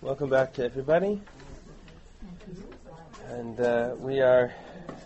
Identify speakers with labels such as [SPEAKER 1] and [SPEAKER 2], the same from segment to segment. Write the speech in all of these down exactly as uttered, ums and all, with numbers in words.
[SPEAKER 1] Welcome back to everybody. And uh, we are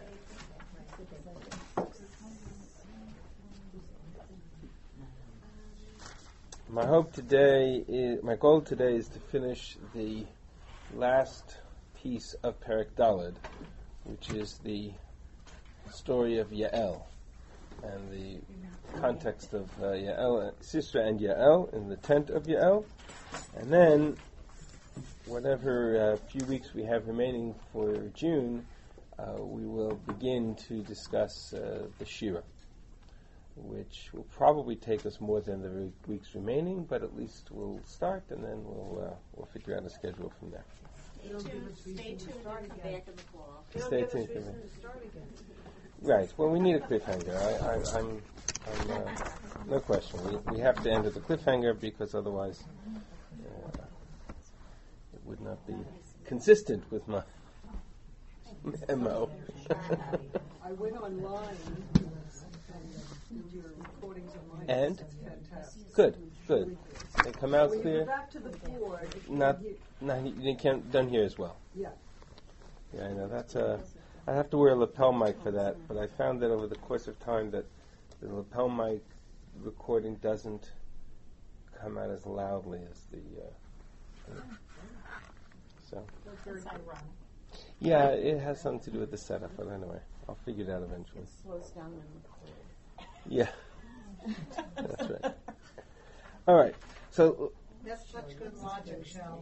[SPEAKER 1] my hope today is my goal today is to finish the last piece of Perek Daled, which is the story of Yael and the context of uh, Yael, Sisra and Yael in the tent of Yael, and then whatever uh, few weeks we have remaining for June, uh, we will begin to discuss uh, the Shira, which will probably take us more than the re- weeks remaining, but at least we'll start, and then we'll uh, we'll figure out a schedule from there.
[SPEAKER 2] Stay tuned, stay tuned and come back in the fall.
[SPEAKER 1] Stay tuned. Right. Well, we need a cliffhanger. I, I, I'm, I'm uh, no question. We we have to end at the cliffhanger because otherwise uh, it would not be consistent with my M O.
[SPEAKER 3] I went online and your recordings of mine.
[SPEAKER 1] And?
[SPEAKER 3] Fantastic.
[SPEAKER 1] Good, good. They come out
[SPEAKER 3] When you
[SPEAKER 1] clear.
[SPEAKER 3] go back to the board, if you
[SPEAKER 1] Not,
[SPEAKER 3] hear-
[SPEAKER 1] not you can't done here as well.
[SPEAKER 3] yeah.
[SPEAKER 1] Yeah, I know that's a. I have to wear a lapel mic for that, but I found that over the course of time that the lapel mic recording doesn't come out as loudly as the. Uh, so.
[SPEAKER 2] That's ironic.
[SPEAKER 1] Yeah, it has something to do with the setup, but anyway, I'll figure it out eventually.
[SPEAKER 2] It slows down when
[SPEAKER 1] Yeah, that's right. All right, so.
[SPEAKER 3] That's such good logic, Shell.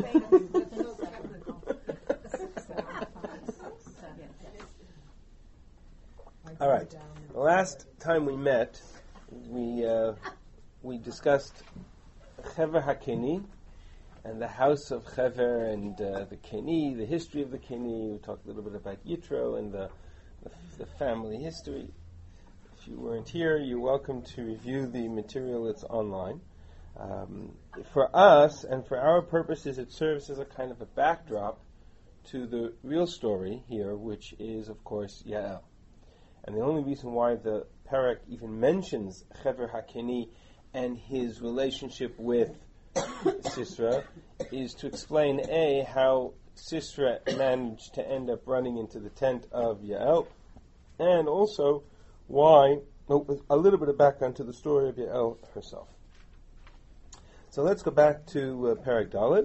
[SPEAKER 1] All right. The last time we met, we uh, we discussed Chever HaKeni and the house of Chever and uh, the Keni, the history of the Keni. We talked a little bit about Yitro and the, the the family history. If you weren't here, you're welcome to review the material that's online. Um, for us and for our purposes, it serves as a kind of a backdrop to the real story here, which is, of course, Yael. And the only reason why the Perek even mentions Chever HaKeni and his relationship with Sisra is to explain, A, how Sisra managed to end up running into the tent of Yael, and also why, a little bit of background to the story of Yael herself. So let's go back to uh, Perek Daled.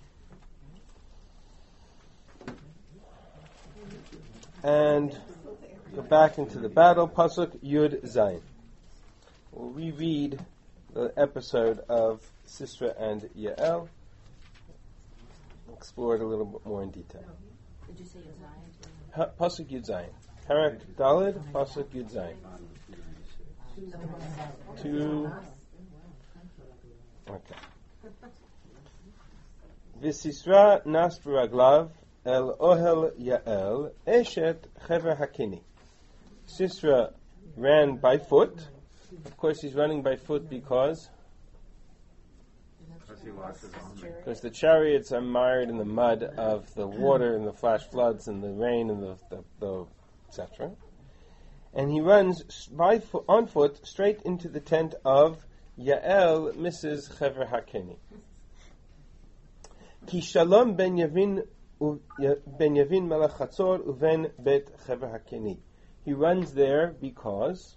[SPEAKER 1] And go back into the battle, Pasuk Yud Zayin. We'll reread the episode of Sisra and Yael, explore it a little bit more in detail.
[SPEAKER 2] Did you say Zion?
[SPEAKER 1] Ha- Pasuk Yud Zayin. Perek Daled, Pasuk Yud Zayin. Two. Okay. V'sisra nas b'raglav el ohel Yael eshet Chever HaKeni. Sisra ran by foot. Of course, he's running by foot because because the chariots are mired in the mud of the water and the flash floods and the rain and the, the, the et cetera. And he runs by fo- on foot straight into the tent of Yael, Missus Chever HaKeni. Ki shalom ben Yavin ben Yavin melech Chatzor uven bet Chever HaKeni. He runs there because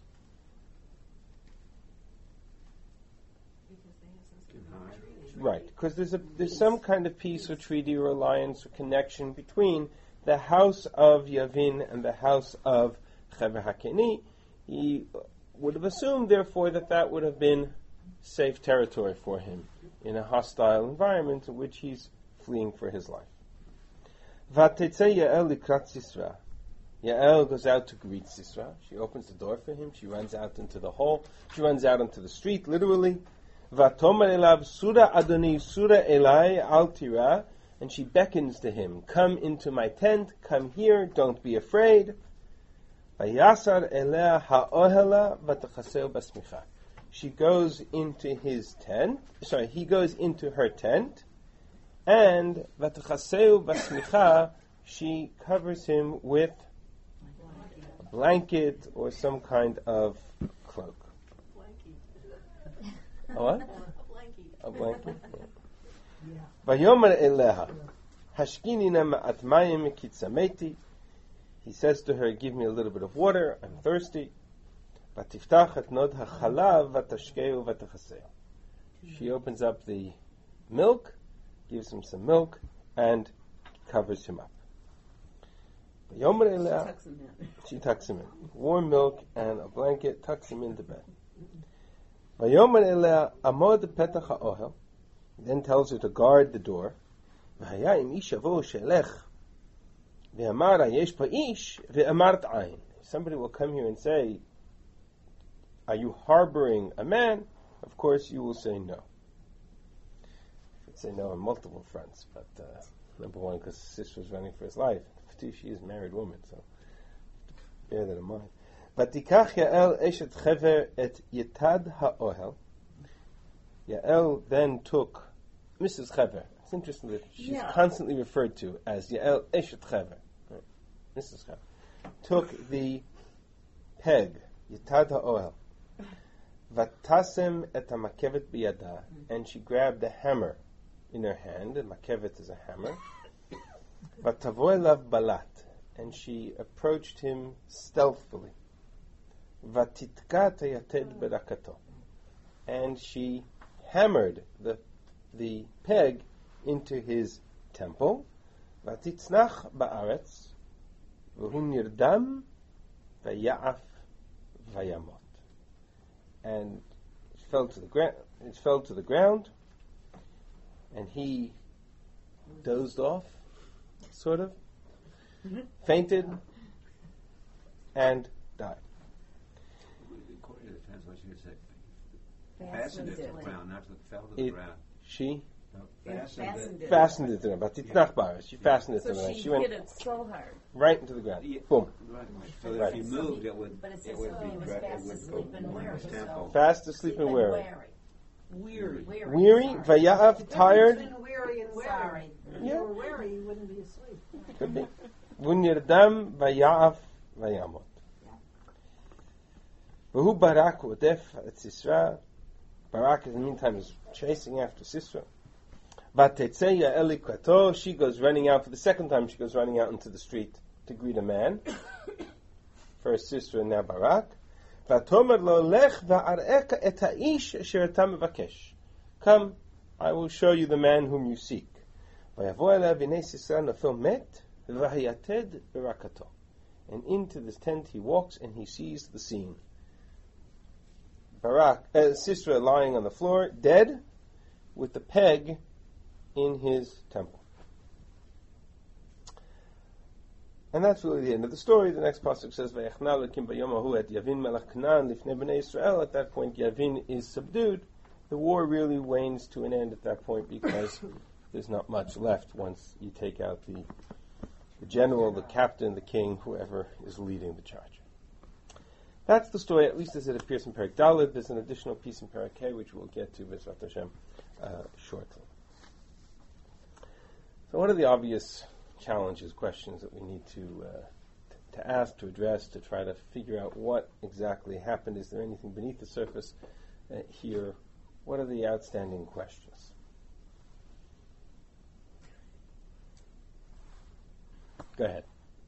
[SPEAKER 1] right, because there's a there's some kind of peace or treaty or alliance or connection between the house of Yavin and the house of Chever HaKeni. He would have assumed, therefore, that that would have been safe territory for him in a hostile environment in which he's fleeing for his life. Vatetze Yael likrat Sisra. Yael goes out to greet Sisra. She opens the door for him. She runs out into the hall. She runs out into the street, literally. Vatomer elav Sura Adoni Sura Elai Al Tira. And she beckons to him, come into my tent, come here, don't be afraid. Vayasar elea ha'ohela vatachaseu basmicha. She goes into his tent, sorry, he goes into her tent, and vatachaseu basmicha, she covers him with a blanket or some kind of cloak. A what?
[SPEAKER 2] A blankie.
[SPEAKER 1] A blanket? Yeah. Vayomer eleha, hashkinina ma'at mayim kitzameti. He says to her, give me a little bit of water, I'm thirsty. Vatiftach et nod hachalav vatashkeu vatachaseu. She opens up the milk, gives him some milk, and covers him up. Vayomer eleha,
[SPEAKER 4] Tucks him in.
[SPEAKER 1] she tucks him in. Warm milk and a blanket, tucks him into bed. Vayomer eleha, amod petach ha'ohel. Then tells her to guard the door. V'haya im ish yavo she'elech ve'amar yesh pa ish ve'amart ayin. Somebody will come here and say, are you harboring a man? Of course you will say no. You would say no on multiple fronts, but uh, number one, because the sister was running for his life. Two, she is a married woman, so bear that in mind. Vatikach Yael eshet chever et yetad ha'ohel. Yael then took Missus Chever. It's interesting that she's
[SPEAKER 4] Yeah.
[SPEAKER 1] constantly referred to as Yael eshet Chever. Right. Missus Chever took the peg, yetad ha'ohel, vatasem et ha'makevet biyada, and she grabbed a hammer in her hand, and makevet is a hammer. Vatavo elav balat, and she approached him stealthily. Vatitka tayated berakato, and she hammered the the peg into his temple. Vatitznach ba'aretz, v'hu nirdam v'ya'af v'yamot, and it fell to the ground. It fell to the ground, and he dozed off, sort of, fainted, and died.
[SPEAKER 5] According to the translation, it said fastened it to the ground, not to fell to the
[SPEAKER 1] It-
[SPEAKER 5] ground.
[SPEAKER 1] She
[SPEAKER 5] No,
[SPEAKER 4] It
[SPEAKER 5] fastened
[SPEAKER 4] fastened
[SPEAKER 5] it.
[SPEAKER 4] it.
[SPEAKER 1] fastened it to them, but it's not bars. She fastened it to
[SPEAKER 4] So
[SPEAKER 1] them.
[SPEAKER 4] she,
[SPEAKER 1] She went
[SPEAKER 4] hit it so hard.
[SPEAKER 1] right into the ground.
[SPEAKER 5] Yeah.
[SPEAKER 1] Boom.
[SPEAKER 5] Right, right. So that
[SPEAKER 1] Right.
[SPEAKER 5] if he moved, it would,
[SPEAKER 2] But it
[SPEAKER 5] it
[SPEAKER 2] says
[SPEAKER 5] would
[SPEAKER 2] so
[SPEAKER 5] be,
[SPEAKER 2] he was
[SPEAKER 5] dra- it
[SPEAKER 2] fast
[SPEAKER 5] would
[SPEAKER 2] asleep
[SPEAKER 5] go
[SPEAKER 2] and
[SPEAKER 5] on
[SPEAKER 2] weary,
[SPEAKER 5] his
[SPEAKER 2] so-
[SPEAKER 5] temple.
[SPEAKER 1] Fast asleep and weary.
[SPEAKER 4] Weary.
[SPEAKER 2] Weary.
[SPEAKER 1] Weary,
[SPEAKER 2] Sorry.
[SPEAKER 1] Vayav, tired.
[SPEAKER 3] Between weary and weary.
[SPEAKER 2] Sorry.
[SPEAKER 3] If
[SPEAKER 1] Yeah.
[SPEAKER 3] you were weary, you wouldn't be asleep.
[SPEAKER 1] Could be. Vunyardam, Vayav, Vayamot. Vahu Barak Udef at Sisra. Barak, in the meantime, is chasing after Sisra. Vatetzeya Elikato. She goes running out for the second time. She goes running out into the street to greet a man. First Sisra and now Barak. Vatomer lo lech va'areka et ha'ish asher ata mevakesh. Come, I will show you the man whom you seek. Vayavo elav v'nei Sisra nafil met v'hayated berakato. And into this tent he walks and he sees the scene. Barak, uh, Sisra lying on the floor, dead, with the peg in his temple. And that's really the end of the story. The next pasuk says, "Vayachna Elokim bayom hahu et Yavin melech Canaan lifnei bnei Yisrael." At that point, Yavin is subdued. The war really wanes to an end at that point because there's not much left once you take out the, the general, the captain, the king, whoever is leading the charge. That's the story, at least as it appears in Perek Dalet. There's an additional piece in Perek K, which we'll get to, B'ezrat Hashem, uh, shortly. So what are the obvious challenges, questions that we need to uh, t- to ask, to address, to try to figure out what exactly happened? Is there anything beneath the surface uh, here? What are the outstanding questions? Go ahead.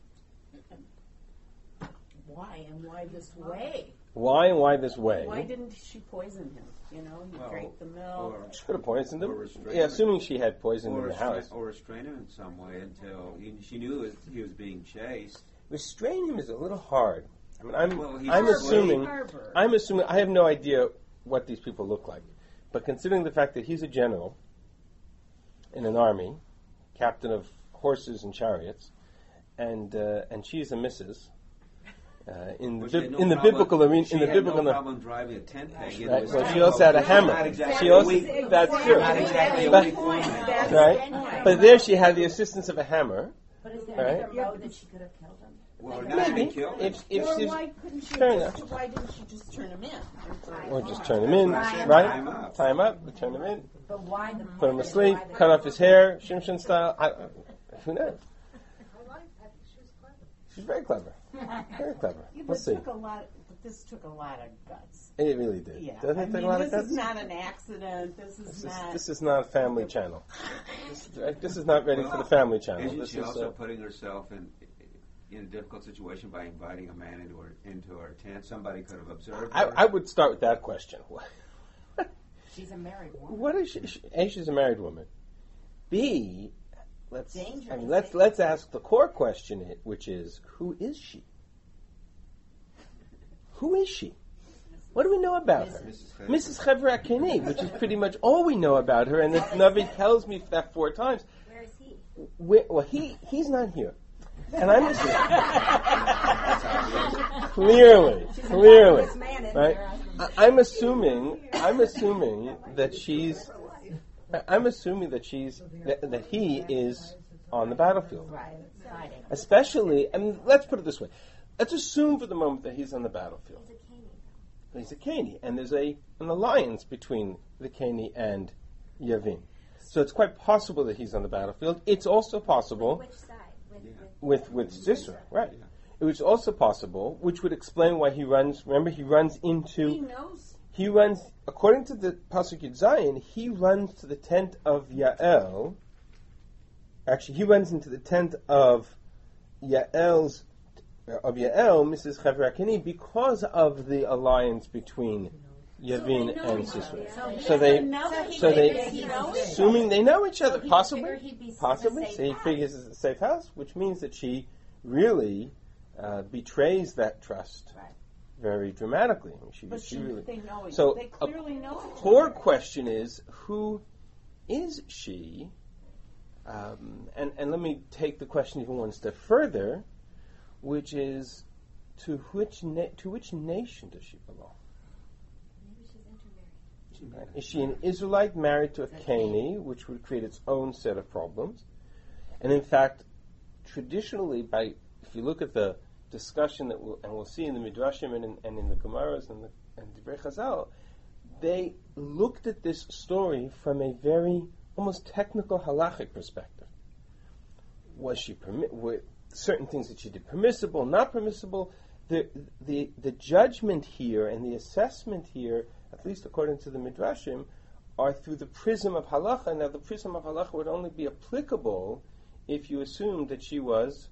[SPEAKER 4] Why and why this way?
[SPEAKER 1] Why and why this way?
[SPEAKER 4] Why didn't she poison him? You know, he
[SPEAKER 5] Well,
[SPEAKER 4] drank the milk.
[SPEAKER 5] Or,
[SPEAKER 1] She could have poisoned him.
[SPEAKER 5] Or restrained
[SPEAKER 1] Yeah,
[SPEAKER 5] him.
[SPEAKER 1] assuming she had poison
[SPEAKER 5] or,
[SPEAKER 1] in the
[SPEAKER 5] restra-
[SPEAKER 1] house.
[SPEAKER 5] or restrain him in some way until he, she knew it, he was being chased.
[SPEAKER 1] Restrain him is a little hard. I mean, I'm
[SPEAKER 5] Well, he's
[SPEAKER 1] I'm
[SPEAKER 5] a
[SPEAKER 1] assuming
[SPEAKER 4] Harbor.
[SPEAKER 1] I'm assuming I have no idea what these people look like, but considering the fact that he's a general in an army, captain of horses and chariots, and uh, and she's a missus uh, in the
[SPEAKER 5] Well, she had
[SPEAKER 1] bib-
[SPEAKER 5] no
[SPEAKER 1] in the
[SPEAKER 5] problem-
[SPEAKER 1] biblical arena.
[SPEAKER 5] She
[SPEAKER 1] In the
[SPEAKER 5] had
[SPEAKER 1] biblical,
[SPEAKER 5] no problem driving a tent peg into
[SPEAKER 1] right?
[SPEAKER 5] his
[SPEAKER 1] So she
[SPEAKER 5] temple.
[SPEAKER 1] also had a hammer.
[SPEAKER 5] Not exactly
[SPEAKER 1] She also
[SPEAKER 5] a weak,
[SPEAKER 1] that's true.
[SPEAKER 5] not exactly a
[SPEAKER 1] But-
[SPEAKER 5] weak point.
[SPEAKER 1] Right, but there she had the assistance of a hammer.
[SPEAKER 2] But is there
[SPEAKER 1] Right.
[SPEAKER 2] another road that she could have killed him?
[SPEAKER 5] Well,
[SPEAKER 2] Like,
[SPEAKER 5] not
[SPEAKER 1] Maybe
[SPEAKER 5] to kill him.
[SPEAKER 1] if if
[SPEAKER 4] or
[SPEAKER 1] she's
[SPEAKER 4] why couldn't she
[SPEAKER 1] fair
[SPEAKER 4] just,
[SPEAKER 1] enough.
[SPEAKER 4] why didn't she just turn him in?
[SPEAKER 1] or just turn him in,
[SPEAKER 2] Tie him
[SPEAKER 1] right?
[SPEAKER 5] up.
[SPEAKER 1] Tie him up, turn him in.
[SPEAKER 2] But why the
[SPEAKER 1] Put him
[SPEAKER 2] mother?
[SPEAKER 1] asleep,
[SPEAKER 2] Why the
[SPEAKER 1] cut off his hair, Shimshon style. I, who knows?
[SPEAKER 3] I like that. She was clever.
[SPEAKER 1] She's very clever. Very clever.
[SPEAKER 4] Yeah,
[SPEAKER 1] We'll
[SPEAKER 4] but
[SPEAKER 1] see.
[SPEAKER 4] it took a lot. The this took a lot of guts.
[SPEAKER 1] It really did.
[SPEAKER 4] Yeah,
[SPEAKER 1] Doesn't
[SPEAKER 4] I
[SPEAKER 1] it take
[SPEAKER 4] mean,
[SPEAKER 1] a lot
[SPEAKER 4] this
[SPEAKER 1] of guts?
[SPEAKER 4] is not an accident. This is
[SPEAKER 1] This is,
[SPEAKER 4] not.
[SPEAKER 1] this is not a family channel. This, right? This is not ready for the family channel.
[SPEAKER 5] Isn't
[SPEAKER 1] This
[SPEAKER 5] she
[SPEAKER 1] is
[SPEAKER 5] also
[SPEAKER 1] uh,
[SPEAKER 5] putting herself in in a difficult situation by inviting a man into her into her tent? Somebody could have observed
[SPEAKER 1] I,
[SPEAKER 5] her.
[SPEAKER 1] I would start with that question.
[SPEAKER 2] She's a married woman.
[SPEAKER 1] What is she? she A, she's a married woman. B, let's I
[SPEAKER 2] Dangerous.
[SPEAKER 1] mean, let's let's ask the core question, i- which is, who is she? Who is she? What do we know about her?
[SPEAKER 5] Missus
[SPEAKER 1] Missus Chevra Keni, which is pretty much all we know about her, and the Navi tells me that four times.
[SPEAKER 2] Where is he?
[SPEAKER 1] Where, well, he he's not here, and I'm assuming clearly, clearly,
[SPEAKER 2] This man in
[SPEAKER 1] right?
[SPEAKER 2] there.
[SPEAKER 1] I, I'm assuming, I'm assuming that she's, I'm assuming that she's that, that he is on the battlefield,
[SPEAKER 2] Right. Fighting.
[SPEAKER 1] especially. I mean, let's put it this way: let's assume for the moment that he's on the battlefield.
[SPEAKER 2] He's a Canaan.
[SPEAKER 1] He's a Cani, and there's a an alliance between the Cani and Yavin. So it's quite possible that he's on the battlefield. It's also possible
[SPEAKER 2] Which side? With,
[SPEAKER 5] Yeah.
[SPEAKER 2] with,
[SPEAKER 1] with with Sisera, right? It was also possible, which would explain why he runs. Remember, he runs
[SPEAKER 4] He
[SPEAKER 1] into
[SPEAKER 4] knows.
[SPEAKER 1] he runs according to the Pasuk Yud Zayin. He runs to the tent of Yael. Actually, he runs into the tent of Yael's of Yael, Missus Chevra Keni, because of the alliance between Yavin
[SPEAKER 4] they know
[SPEAKER 1] and
[SPEAKER 4] each
[SPEAKER 1] Sisera.
[SPEAKER 2] other.
[SPEAKER 1] So they,
[SPEAKER 4] Now that he
[SPEAKER 1] so they,
[SPEAKER 4] figures he knows each
[SPEAKER 1] assuming they know each other,
[SPEAKER 2] he
[SPEAKER 1] possibly,
[SPEAKER 2] figured he'd be s-
[SPEAKER 1] possibly.
[SPEAKER 2] a safe
[SPEAKER 1] So he
[SPEAKER 2] house.
[SPEAKER 1] figures it's a safe house, which means that she really uh, betrays that trust
[SPEAKER 2] Right.
[SPEAKER 1] very dramatically. I mean, she,
[SPEAKER 4] But
[SPEAKER 1] she
[SPEAKER 4] she,
[SPEAKER 1] really.
[SPEAKER 4] they know each
[SPEAKER 1] So,
[SPEAKER 4] other. They
[SPEAKER 1] a
[SPEAKER 4] clearly know each
[SPEAKER 1] Core
[SPEAKER 4] other.
[SPEAKER 1] question is, who is she? Um, and, and let me take the question even one step further, which is, to which na- to which nation does she belong?
[SPEAKER 2] Maybe she's intermarried.
[SPEAKER 1] Right? Is she an Israelite married to a Cani, which would create its own set of problems? And in fact, traditionally, by if you look at the discussion that we'll, and we'll see in the Midrashim and in, and in the Gemaras and the and Divrei Chazal, they looked at this story from a very almost technical halachic perspective. Was she permi- were certain things that she did permissible, not permissible? The the the judgment here and the assessment here, at least according to the Midrashim, are through the prism of halacha. Now, the prism of halacha would only be applicable if you assumed that she was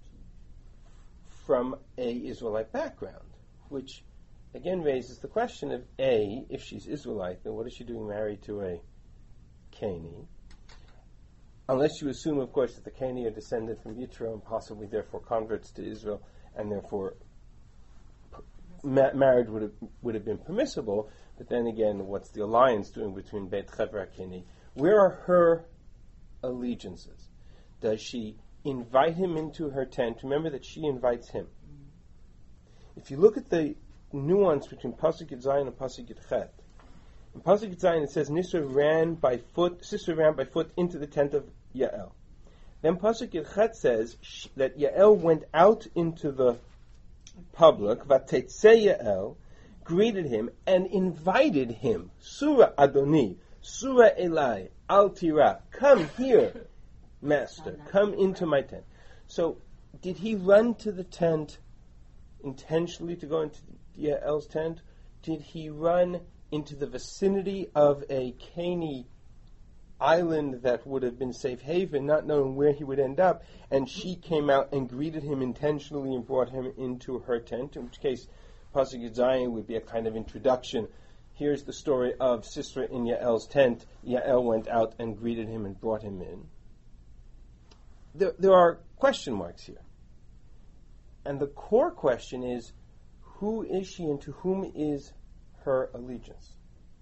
[SPEAKER 1] from a Israelite background, which again raises the question of A, if she's Israelite, then what is she doing married to a Cani? Unless you assume, of course, that the Cani are descended from Yitro and possibly therefore converts to Israel, and therefore ma- marriage would have would have been permissible. But then again, what's the alliance doing between Beit Chevra Keni? Where are her allegiances? Does she invite him into her tent? Remember that she invites him. If you look at the nuance between Pasuk Yud Zayin and Pasuk Yud Chet, in Pasuk Yud Zayin it says Nisra ran by foot, Sisera ran by foot into the tent of Yael. Then Pasuk Yud Chet says sh- that Yael went out into the public, Vatetse Yael, greeted him and invited him, Surah Adoni, Surah Elai, Al Tira, come here, master, come into my tent. So, did he run to the tent intentionally to go into Yael's tent? Did he run into the vicinity of a Cani island that would have been safe haven, not knowing where he would end up, and she came out and greeted him intentionally and brought him into her tent, in which case Pasuk Yud Zayin would be a kind of introduction. Here's the story of Sisera in Yael's tent. Yael went out and greeted him and brought him in. There, there are question marks here. And the core question is, who is she and to whom is her allegiance?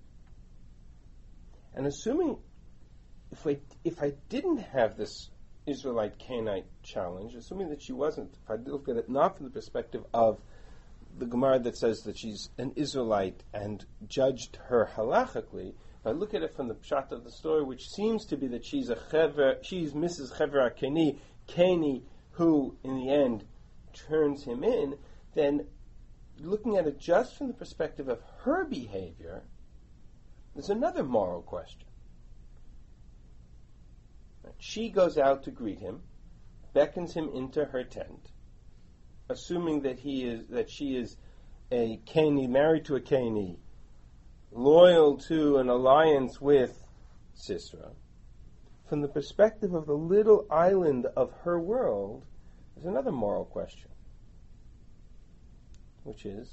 [SPEAKER 1] And assuming, if I, if I didn't have this Israelite Canaanite challenge, assuming that she wasn't, if I look at it not from the perspective of the Gemara that says that she's an Israelite and judged her halachically, if I look at it from the pshat of the story, which seems to be that she's a chever, she's Missus Chevra Keni, Keni, who in the end turns him in, then looking at it just from the perspective of her behavior, there's another moral question. She goes out to greet him, beckons him into her tent, assuming that he is that she is a Keni, married to a Keni, loyal to an alliance with Sisera, from the perspective of the little island of her world, there's another moral question, which is,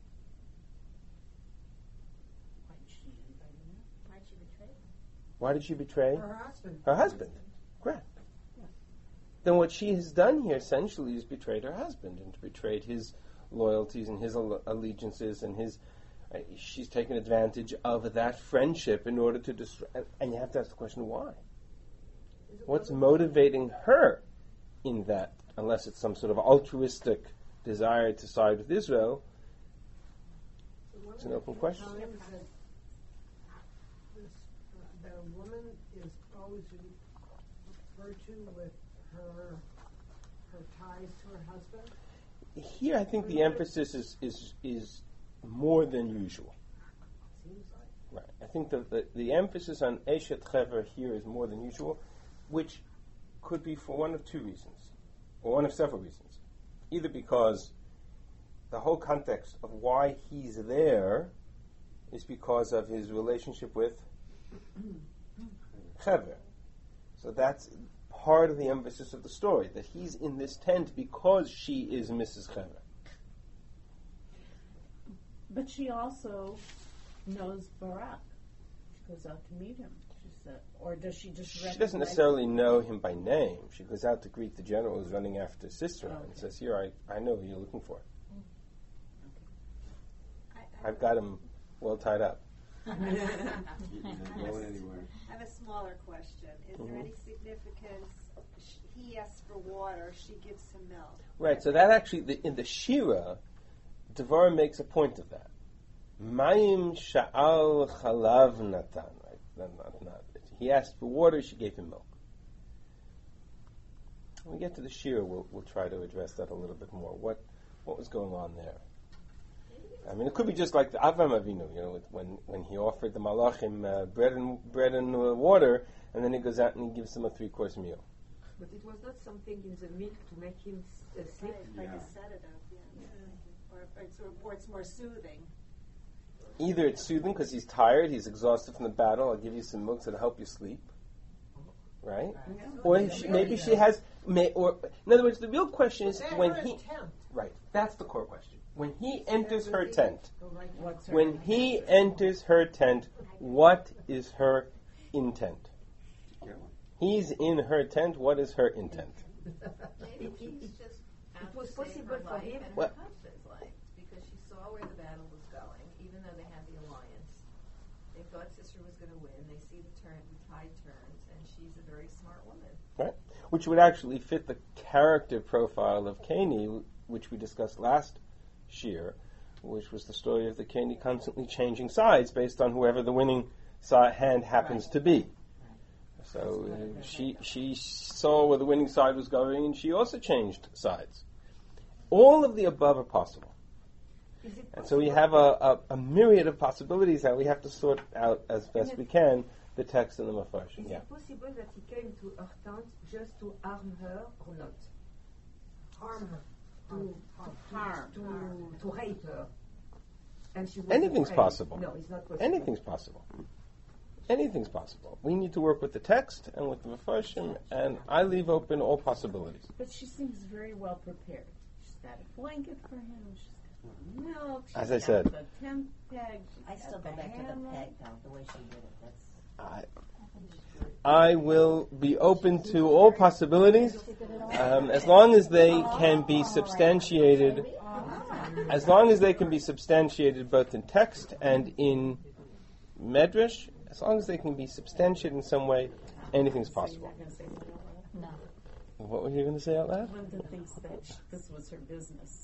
[SPEAKER 2] Why'd she betray him?
[SPEAKER 1] why did she betray
[SPEAKER 3] Her husband.
[SPEAKER 1] her husband? Correct. Then what she has done here essentially is betrayed her husband and betrayed his loyalties and his alle- allegiances and his. Uh, she's taken advantage of that friendship in order to destroy. And, and you have to ask the question, why? What's motivating her in that? Unless it's some sort of altruistic desire to side with Israel, it's an open question.
[SPEAKER 3] Times that this, uh, that a woman is always referred to with her her ties to her husband.
[SPEAKER 1] Here, I think the emphasis is is is more than usual.
[SPEAKER 3] Seems like.
[SPEAKER 1] Right. I think the, the, the emphasis on Eshet Chever here is more than usual, which could be for one of two reasons, or one of several reasons. Either because the whole context of why he's there is because of his relationship with Chever. So that's part of the emphasis of the story, that he's in this tent because she is Missus Chever.
[SPEAKER 6] But she also knows Barak. She goes out to meet him. She said, or does she just?
[SPEAKER 1] She doesn't necessarily know him by name. She goes out to greet the general who's running after Sisera
[SPEAKER 6] Okay.
[SPEAKER 1] and says, "Here, I, I know who you're looking for.
[SPEAKER 2] I, I,
[SPEAKER 1] I've got him well tied up."
[SPEAKER 5] He isn't going anywhere.
[SPEAKER 7] I have a smaller question. Is
[SPEAKER 1] Mhm.
[SPEAKER 7] there any significance? sh- He asks for water, she gives him milk.
[SPEAKER 1] Right. So that actually, the, in the Shira, Devorah makes a point of that. Mayim sha'al chalav natan. Right? Not, not, not. He asked for water. She gave him milk. When we get to the Shira, we'll, we'll try to address that a little bit more. What what was going on there? I mean, it could be just like the Avram Avinu, you know, when when he offered the Malachim uh, bread and bread and uh, water, and then he goes out and he gives them a three-course meal.
[SPEAKER 8] But it was not something in the milk to make him s- uh, sleep.
[SPEAKER 7] Like
[SPEAKER 5] Yeah.
[SPEAKER 7] a sedative, yeah. Or, or, it's, or it's more soothing.
[SPEAKER 1] Either it's soothing because he's tired, he's exhausted from the battle. I'll give you some milk that'll help you sleep, right? Or she, maybe she has. May, or in other words, the real question is
[SPEAKER 3] They're
[SPEAKER 1] when
[SPEAKER 3] her
[SPEAKER 1] he.
[SPEAKER 3] tent.
[SPEAKER 1] Right. That's the core question. When he enters her tent,
[SPEAKER 6] What's her
[SPEAKER 1] when he enters her tent, what is her intent?
[SPEAKER 5] Get one.
[SPEAKER 1] He's in her tent. What is her intent?
[SPEAKER 8] It, it, it, it was possible for him.
[SPEAKER 9] And
[SPEAKER 1] Well-
[SPEAKER 9] her husband's life, because she saw where the battle was going, even though they had the alliance. They thought Sisera was going to win. They see the turn, the tide turns, and she's a very smart woman.
[SPEAKER 1] Right? Which would actually fit the character profile of Cain, which we discussed last Shir, which was the story of the Cain constantly changing sides based on whoever the winning side hand happens to be. So uh, she she saw where the winning side was going, and she also changed sides. All of the above are possible.
[SPEAKER 8] Is it
[SPEAKER 1] And so we
[SPEAKER 8] possible-
[SPEAKER 1] have a, a, a myriad of possibilities that we have to sort out as best we can, the text and the Mepharshim.
[SPEAKER 8] Is
[SPEAKER 1] Yeah.
[SPEAKER 8] it possible that he came to her tent just to harm her or not?
[SPEAKER 3] Harm her.
[SPEAKER 8] To
[SPEAKER 6] harm?
[SPEAKER 8] to, to rape her. And she was
[SPEAKER 1] Anything's
[SPEAKER 8] afraid.
[SPEAKER 1] possible.
[SPEAKER 8] No, it's not possible.
[SPEAKER 1] Anything's possible. Anything's possible. We need to work with the text and with the Mepharshim, and I leave open all possibilities.
[SPEAKER 6] But she seems very well prepared. She's got a blanket for him. She's got milk. She's
[SPEAKER 1] As I
[SPEAKER 6] got
[SPEAKER 1] said.
[SPEAKER 6] the tent peg. She's
[SPEAKER 2] I
[SPEAKER 6] got
[SPEAKER 2] still go
[SPEAKER 6] the
[SPEAKER 2] back to the
[SPEAKER 6] hammock.
[SPEAKER 2] peg, though, the way she did it. That's
[SPEAKER 1] I, I will be open to all possibilities, um, as long as they can be substantiated. As long as they can be substantiated both in text and in medrash, as long as they can be substantiated in some way, anything's
[SPEAKER 6] So you're
[SPEAKER 1] possible.
[SPEAKER 6] not going to say no.
[SPEAKER 2] no.
[SPEAKER 1] What were you going to say out loud?
[SPEAKER 6] Linda thinks that sh- this was her business.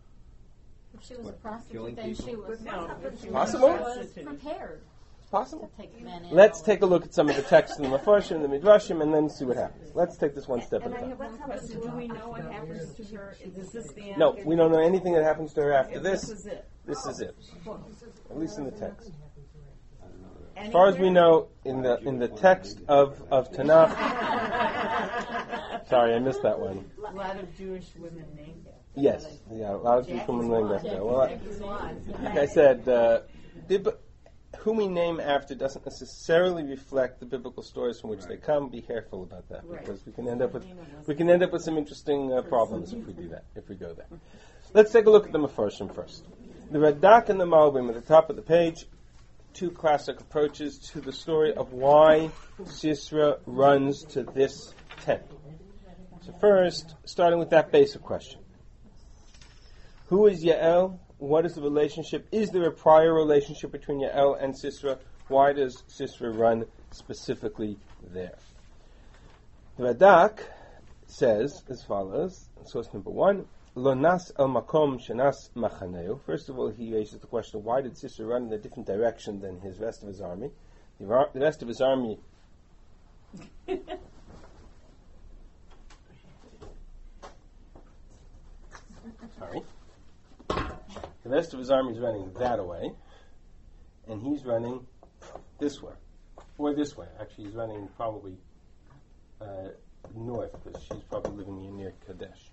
[SPEAKER 2] If she was
[SPEAKER 5] What,
[SPEAKER 2] a prostitute,
[SPEAKER 5] killing
[SPEAKER 2] then she
[SPEAKER 5] people?
[SPEAKER 2] was,
[SPEAKER 6] No, if she was
[SPEAKER 1] Possible?
[SPEAKER 6] a
[SPEAKER 2] was
[SPEAKER 6] prostitute.
[SPEAKER 2] prepared
[SPEAKER 1] It's possible.
[SPEAKER 2] to take men in.
[SPEAKER 1] Let's take a look at some of the texts in the Mepharshim and the Midrashim, and then see what happens. Let's take this one step at
[SPEAKER 6] And
[SPEAKER 1] a
[SPEAKER 6] I
[SPEAKER 1] time.
[SPEAKER 6] have one question. Do we know what happens to her? Is this the end?
[SPEAKER 1] No, we don't know anything that happens to her after
[SPEAKER 6] This
[SPEAKER 1] this.
[SPEAKER 6] is it.
[SPEAKER 1] This is it, at least in the text.
[SPEAKER 5] I don't know.
[SPEAKER 1] As far as we know, in the in the text of of Tanakh. Sorry, I missed that one.
[SPEAKER 6] A lot of Jewish women named
[SPEAKER 1] Yes, yeah, a lot of people know that.
[SPEAKER 4] Jackie's
[SPEAKER 1] Well, I-
[SPEAKER 4] Jackie's lawn.
[SPEAKER 1] like I said, uh, bib- who we name after doesn't necessarily reflect the biblical stories from which they come. Be careful about that,
[SPEAKER 6] Right.
[SPEAKER 1] because we can end up with we can end up with some interesting uh, problems if we do that. If we go there, let's take a look at the Mefarshim first. The Radak and the Malbim at the top of the page. Two classic approaches to the story of why Sisera runs to this tent. So first, starting with that basic question. Who is Yael? What is the relationship? Is there a prior relationship between Yael and Sisera? Why does Sisera run specifically there? The Radak says as follows, source number one, Lo nas el makom shenas machaneu. First of all, he raises the question, why did Sisera run in a different direction than his rest of his army? The, ra- the rest of his army... Sorry. The rest of his army is running that way, and he's running this way. Or this way. Actually, he's running probably uh, north, because she's probably living near Kadesh.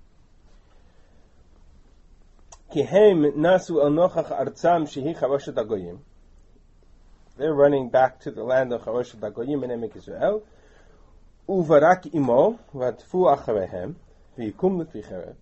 [SPEAKER 1] They're running back to the land of Charoshet Dagoyim in Emek Israel. Uvarak imo vatfu acharehem v'yikum l'tvicherev.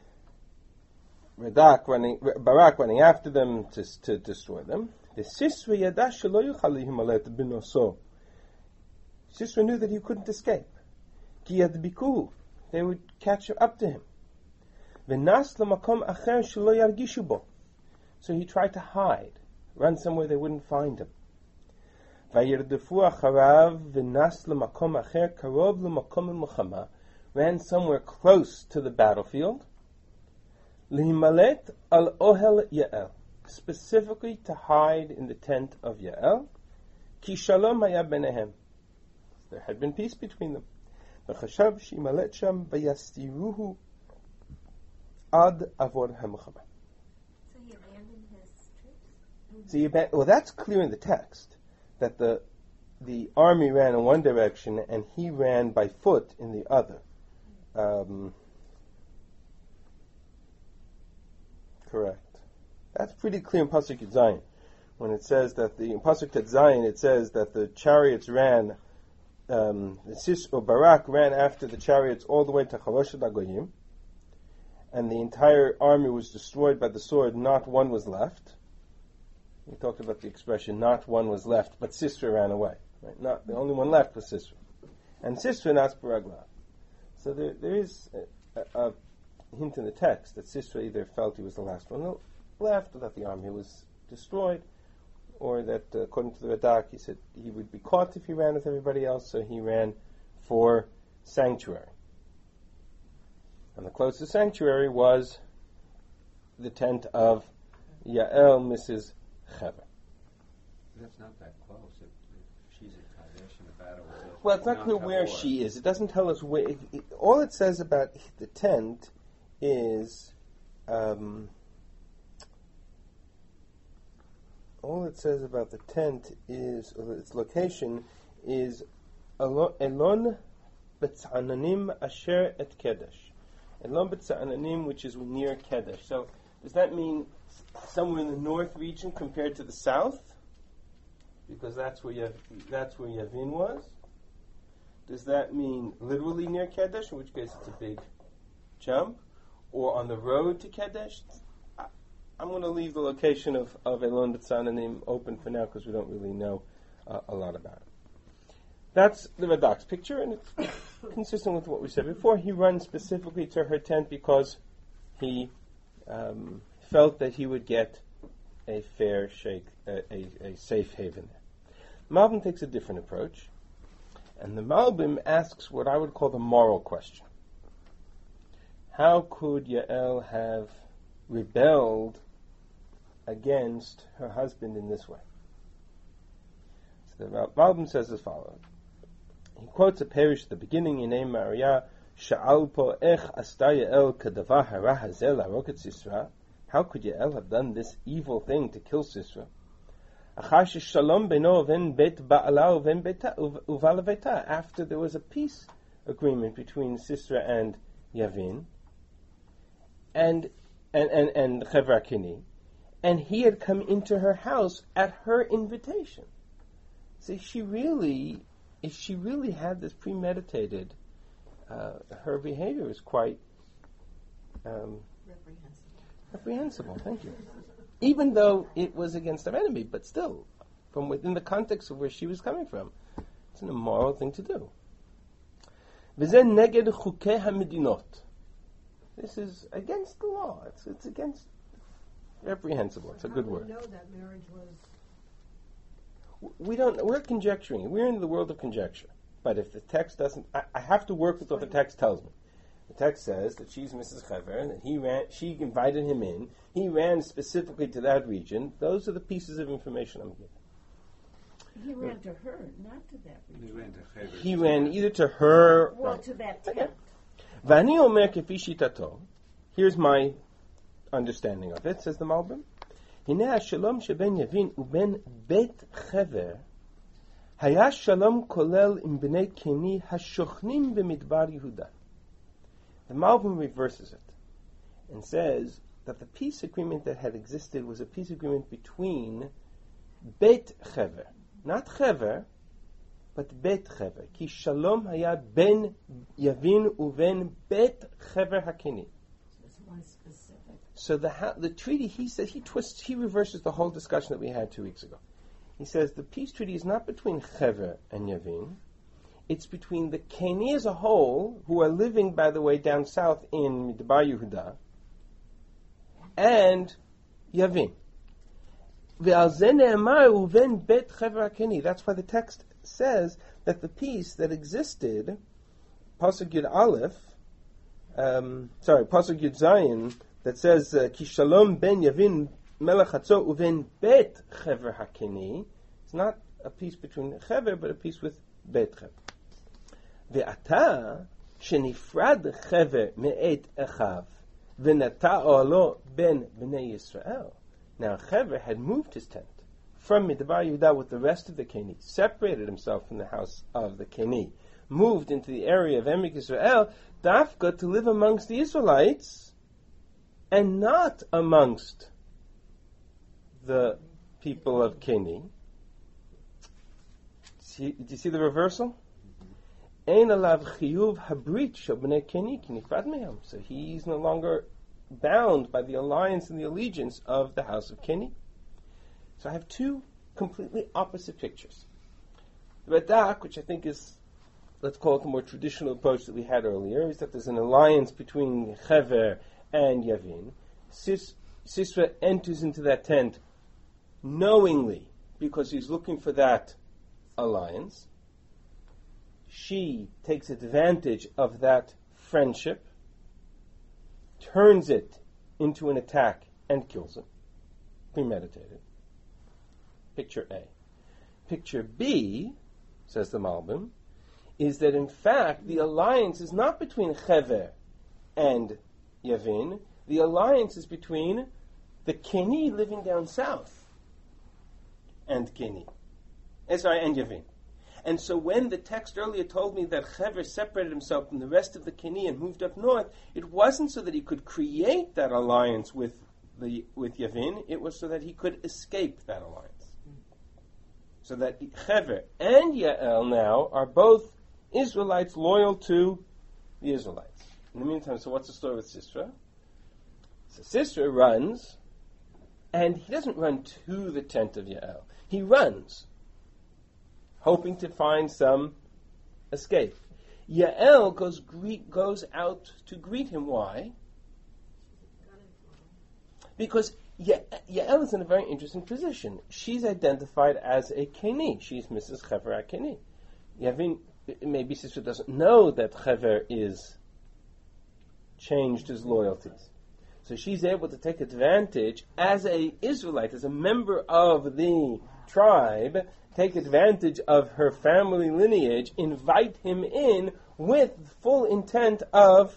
[SPEAKER 1] Radak running, Barak running after them to, to destroy them. The Sisra yada shelo yuchal lihimalet b'noso. Sisra knew that he couldn't escape. Ki yadbiku, they would catch up to him. V'nas l'makom acher shelo yargishu bo. So he tried to hide, run somewhere they wouldn't find him. Vayirdefu acharav v'nas l'makom acher karov l'makom l'machama, ran somewhere close to the battlefield. Lihimalet al ohel Yael, specifically to hide in the tent of Yael. Ki shalom haya benehem, there had been peace between them. V'chashav shimalet sham v'yastiruhu ad avor hamachama.
[SPEAKER 2] So he abandoned his troops?
[SPEAKER 1] So you bet, well, that's clear in the text that the the army ran in one direction and he ran by foot in the other. Um, correct. That's pretty clear in Pasuk Yud Zayin. When it says that the in Pasuk Yud Zayin, it says that the chariots ran, um, the Sis or Barak ran after the chariots all the way to Charoshet Dagoyim, and the entire army was destroyed by the sword. Not one was left. We talked about the expression, not one was left, but Sisera ran away. Right? Not the only one left was Sisera. And Sisera not Baragla. So there, there is a, a, a hint in the text that Sisera either felt he was the last one left, or that the army was destroyed, or that, uh, according to the Radak, he said he would be caught if he ran with everybody else, so he ran for sanctuary. And the closest sanctuary was the tent of Yael, Missus Cheva.
[SPEAKER 5] That's not that close. If, if she's at Kadesh in the battle. With
[SPEAKER 1] Well, it's not clear where she is. It doesn't tell us where. It, it, all it says about the tent is, um, all it says about the tent is, or its location is Elon Betzananim Asher et Kedesh. Elon Betzananim, which is near Kedesh. So, does that mean somewhere in the north region compared to the south? Because that's where Yav, that's where Yavin was. Does that mean literally near Kedesh, in which case it's a big jump, or on the road to Kedesh? I, I'm going to leave the location of, of Elon Betzananim open for now because we don't really know uh, a lot about it. That's the Radak's picture, and it's consistent with what we said before. He runs specifically to her tent because he um, felt that he would get a fair shake, a, a, a safe haven there. Malbim takes a different approach, and the Malbim asks what I would call the moral question. How could Yael have rebelled against her husband in this way? So the Malbim says as follows. He quotes a parish at the beginning in Ein Maria, Sha'al po ech asta Yael kadavar hara hazel haroket Sisra. How could Yael have done this evil thing to kill Sisra? After there was a peace agreement between Sisra and Yavin, and and and and Chever HaKeni, and he had come into her house at her invitation. See, she really, if she really had this premeditated, uh, her behavior is quite um,
[SPEAKER 4] Reprehensible.
[SPEAKER 1] reprehensible. Thank you. Even though it was against her enemy, but still, from within the context of where she was coming from, it's an immoral thing to do. V'zeh neged chukei hamedinot. This is against the law. It's it's against reprehensible. It's a good word.
[SPEAKER 3] How do we know that marriage was?
[SPEAKER 1] We don't. We're conjecturing. We're in the world of conjecture. But if the text doesn't, I, I have to work with what the text tells me. The text says that she's Missus Chever, and that he ran. She invited him in. He ran specifically to that region. Those are the pieces of information I'm giving.
[SPEAKER 6] He ran to her, not to that
[SPEAKER 5] He
[SPEAKER 6] region.
[SPEAKER 5] ran to Chever.
[SPEAKER 1] He ran either to her.
[SPEAKER 6] Well,
[SPEAKER 1] right.
[SPEAKER 6] to that tent.
[SPEAKER 1] Vani omer kefi shitato. Here's my understanding of it, says the Malbim. Hine ha-shalom sheben Yavin uben bet Chever haya shalom kolel im bnei Keni ha-shochnim b'midbar Yehuda. The Malbim reverses it and says that the peace agreement that had existed was a peace agreement between Bet Chever, not Chever, but Bet Chever. Ki shalom haya ben Yavin uven Bet Chever HaKeni.
[SPEAKER 6] It's more specific.
[SPEAKER 1] So the ha- the treaty, he says, he twists, he reverses the whole discussion that we had two weeks ago. He says the peace treaty is not between Chever and Yavin. It's between the Keni as a whole, who are living, by the way, down south in Midbar Yehuda, and Yavin. That's why the text says that the peace that existed, Pasuk Yud Aleph, um, sorry, Pasuk Yud Zayin, that says Ki Shalom ben Yavin Melech Hatzo uven Bet Chever HaKeni. It's not a peace between Chever, but a peace with Bet Chever. Ve'ata shenifrad Chever me'et Echav v'nata oalo ben bnei Yisrael. Now Chever had moved his tent from Midbar Yehuda with the rest of the Keni, separated himself from the house of the Keni, moved into the area of Emek Yisrael, Dafka, to live amongst the Israelites, and not amongst the people of Keni. See, do you see the reversal? Ein alav chiyuv habrit shel bnei Keni ki nifrad mehem. So he's no longer bound by the alliance and the allegiance of the house of Keni. So I have two completely opposite pictures. The Radak, which I think is, let's call it the more traditional approach that we had earlier, is that there's an alliance between Chever and Yavin. Sis, Sisra enters into that tent knowingly because he's looking for that alliance. She takes advantage of that friendship, turns it into an attack, and kills it. Premeditated. Picture A. Picture B, says the Malbim, is that in fact the alliance is not between Chever and Yavin. The alliance is between the Keni living down south and Keni. Eh, sorry, and Yavin. And so when the text earlier told me that Chever separated himself from the rest of the Keni and moved up north, it wasn't so that he could create that alliance with the with Yavin, it was so that he could escape that alliance. So that Chever and Yael now are both Israelites loyal to the Israelites. In the meantime, so what's the story with Sisra? So Sisra runs, and he doesn't run to the tent of Yael. He runs, hoping to find some escape. Yael goes greet, goes out to greet him. Why? Because Ye- Yael is in a very interesting position. She's identified as a Keni. She's Missus Chever HaKeni. Yavin, maybe Sisra doesn't know that Chever is changed his loyalties. So she's able to take advantage as a Israelite, as a member of the tribe, take advantage of her family lineage, invite him in with full intent of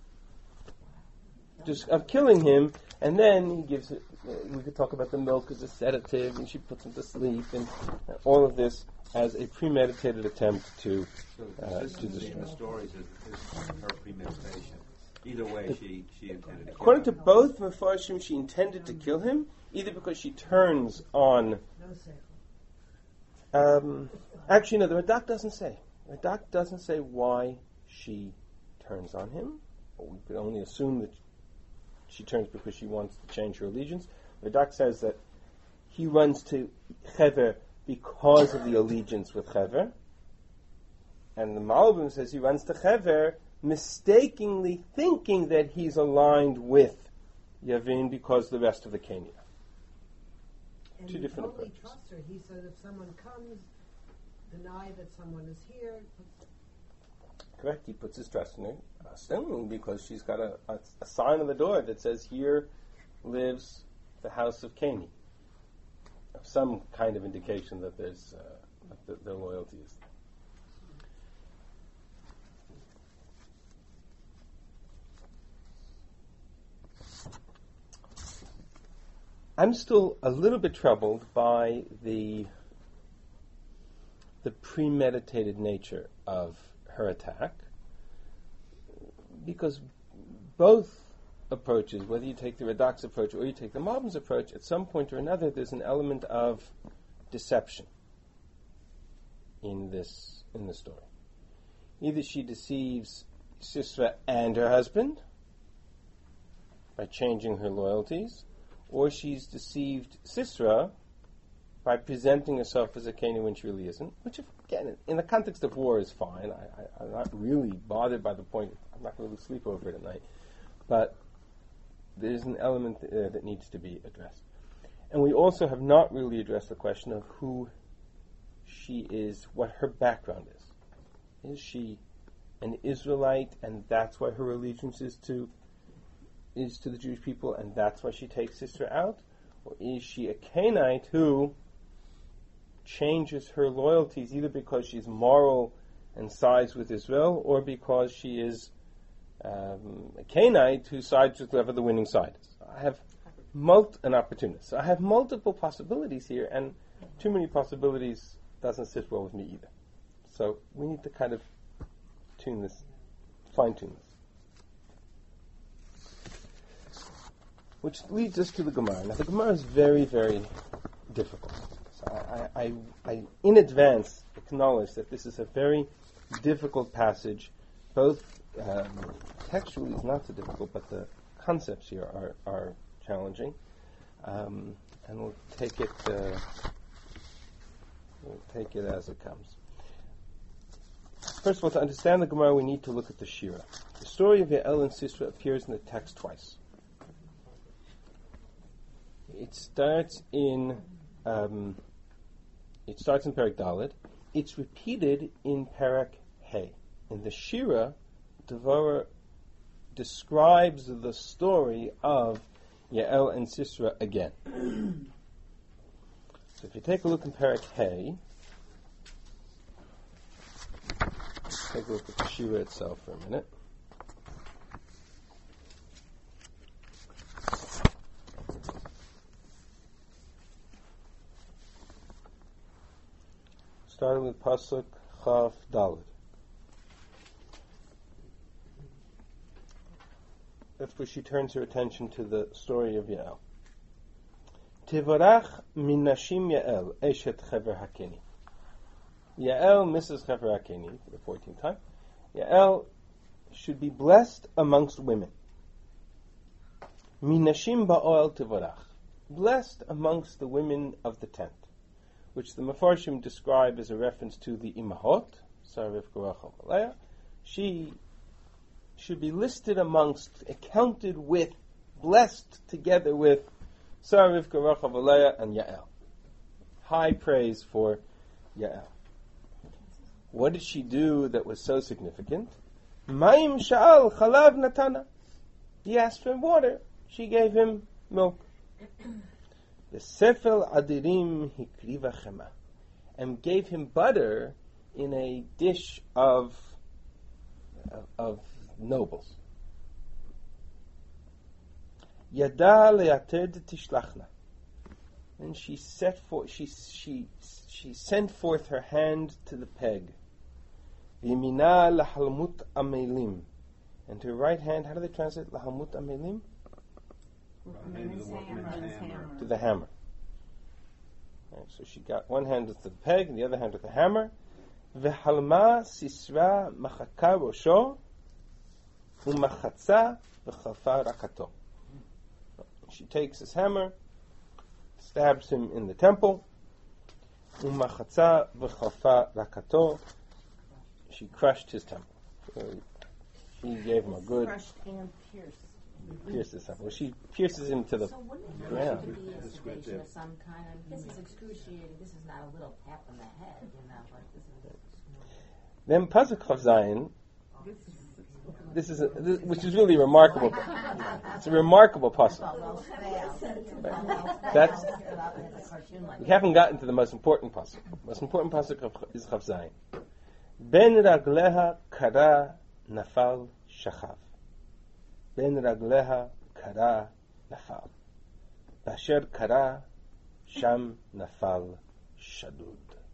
[SPEAKER 1] just of killing him, and then he gives it, uh, we could talk about the milk as a sedative, and she puts him to sleep, and uh, all of this as a premeditated attempt to
[SPEAKER 5] So
[SPEAKER 1] uh,
[SPEAKER 5] this
[SPEAKER 1] to
[SPEAKER 5] is
[SPEAKER 1] destroy.
[SPEAKER 5] the stories is, is her premeditation. Either way, she, she intended to kill
[SPEAKER 1] According to
[SPEAKER 5] him.
[SPEAKER 1] both Mefarshim, she intended to kill him, either because she turns on.
[SPEAKER 3] No seichel.
[SPEAKER 1] Um, actually, no, the Radak doesn't say. The Radak doesn't say why she turns on him. We could only assume that she turns because she wants to change her allegiance. The Radak says that he runs to Chever because of the allegiance with Chever. And the Malbim says he runs to Chever mistakenly thinking that he's aligned with Yavin because the rest of the Kenya.
[SPEAKER 3] And
[SPEAKER 1] Two
[SPEAKER 3] he
[SPEAKER 1] different
[SPEAKER 3] totally
[SPEAKER 1] approaches.
[SPEAKER 3] trusts her. He said if someone comes, deny that someone is here.
[SPEAKER 1] Correct. He puts his trust in her, assuming because she's got a, a, a sign on the door that says, "Here lives the house of Keni." Some kind of indication that there's uh, that the, their loyalty is there. I'm still a little bit troubled by the the premeditated nature of her attack, because both approaches, whether you take the Radak's approach or you take the Malbim's approach, at some point or another there's an element of deception in this in the story. Either she deceives Sisra and her husband by changing her loyalties, or she's deceived Sisra by presenting herself as a Keni when she really isn't, which, again, in the context of war is fine. I, I, I'm not really bothered by the point. I'm not going to lose sleep over it at night. But there's an element uh, that needs to be addressed. And we also have not really addressed the question of who she is, what her background is. Is she an Israelite, and that's why her allegiance is to is to the Jewish people, and that's why she takes Sisra out? Or is she a Canaanite who changes her loyalties either because she's moral and sides with Israel, or because she is um, a Canaanite who sides with whoever the winning side is? I have multi- an opportunity. So I have multiple possibilities here, and too many possibilities doesn't sit well with me either. So we need to kind of tune this, fine-tune this. Which leads us to the Gemara. Now, the Gemara is very, very difficult. So I, I, I, in advance, acknowledge that this is a very difficult passage. Both um, textually is not so difficult, but the concepts here are, are challenging. Um, and we'll take it. Uh, we'll take it as it comes. First of all, to understand the Gemara, we need to look at the Shira. The story of Yael and Sisra appears in the text twice. It starts in um, it starts in Perek Dalet. It's repeated in Perek Hey. In the Shira, Devorah describes the story of Yael and Sisra again. So if you take a look in Perek Hey, take a look at the Shira itself for a minute. Starting with Pasuk Chaf Daled. That's where she turns her attention to the story of Yael. Tivorach min nashim Yael, eshet Chever Hakeni. Yael, Missus Chever Hakeni, for the fourteenth time. Yael should be blessed amongst women. Min nashim ba'oel tivorach. Blessed amongst the women of the tent, which the Mefarshim describe as a reference to the Imahot, Sarah Rivka Rachel Leah. She should be listed amongst, accounted with, blessed together with Sarah Rivka Rachel Leah and Yael. High praise for Yael. What did she do that was so significant? Mayim Sha'al Chalav Natana. He asked for water. She gave him milk. The Sefel Adirim Hikriva Chema, and gave him butter in a dish of uh, of nobles. Yada le'ated tishlachna, and she set for she she she sent forth her hand to the peg. V'yamina lahalmut amelim, And to her right hand, how do they translate Lahamut Amelim?
[SPEAKER 4] Women's hammer.
[SPEAKER 1] To the hammer. Right, so she got one hand with the peg and the other hand with the hammer. V'halma sisra machaka rosho u'machatza v'chalfa rakato. She takes his hammer, stabs him in the temple. U'machatza v'chalfa rakato. She crushed his temple. So she gave him a good
[SPEAKER 6] Crushed and pierced.
[SPEAKER 1] pierce his temple. Well, she pierces him to the
[SPEAKER 2] So wouldn't it
[SPEAKER 1] ground.
[SPEAKER 2] have to be a sedation of some kind? I mean, this is excruciating. This is not a little tap on the head, you know. Like this is.
[SPEAKER 1] Then Pasuk Chav Zayin. This is a, this, which is really remarkable. It's a remarkable pasuk. That's we haven't gotten to the most important pasuk. The most important pasuk of, is Chav Zayin. Ben ragleha kara nafal shachav. Ben ragleha kara nafal. Basher kara sham nafal shadud.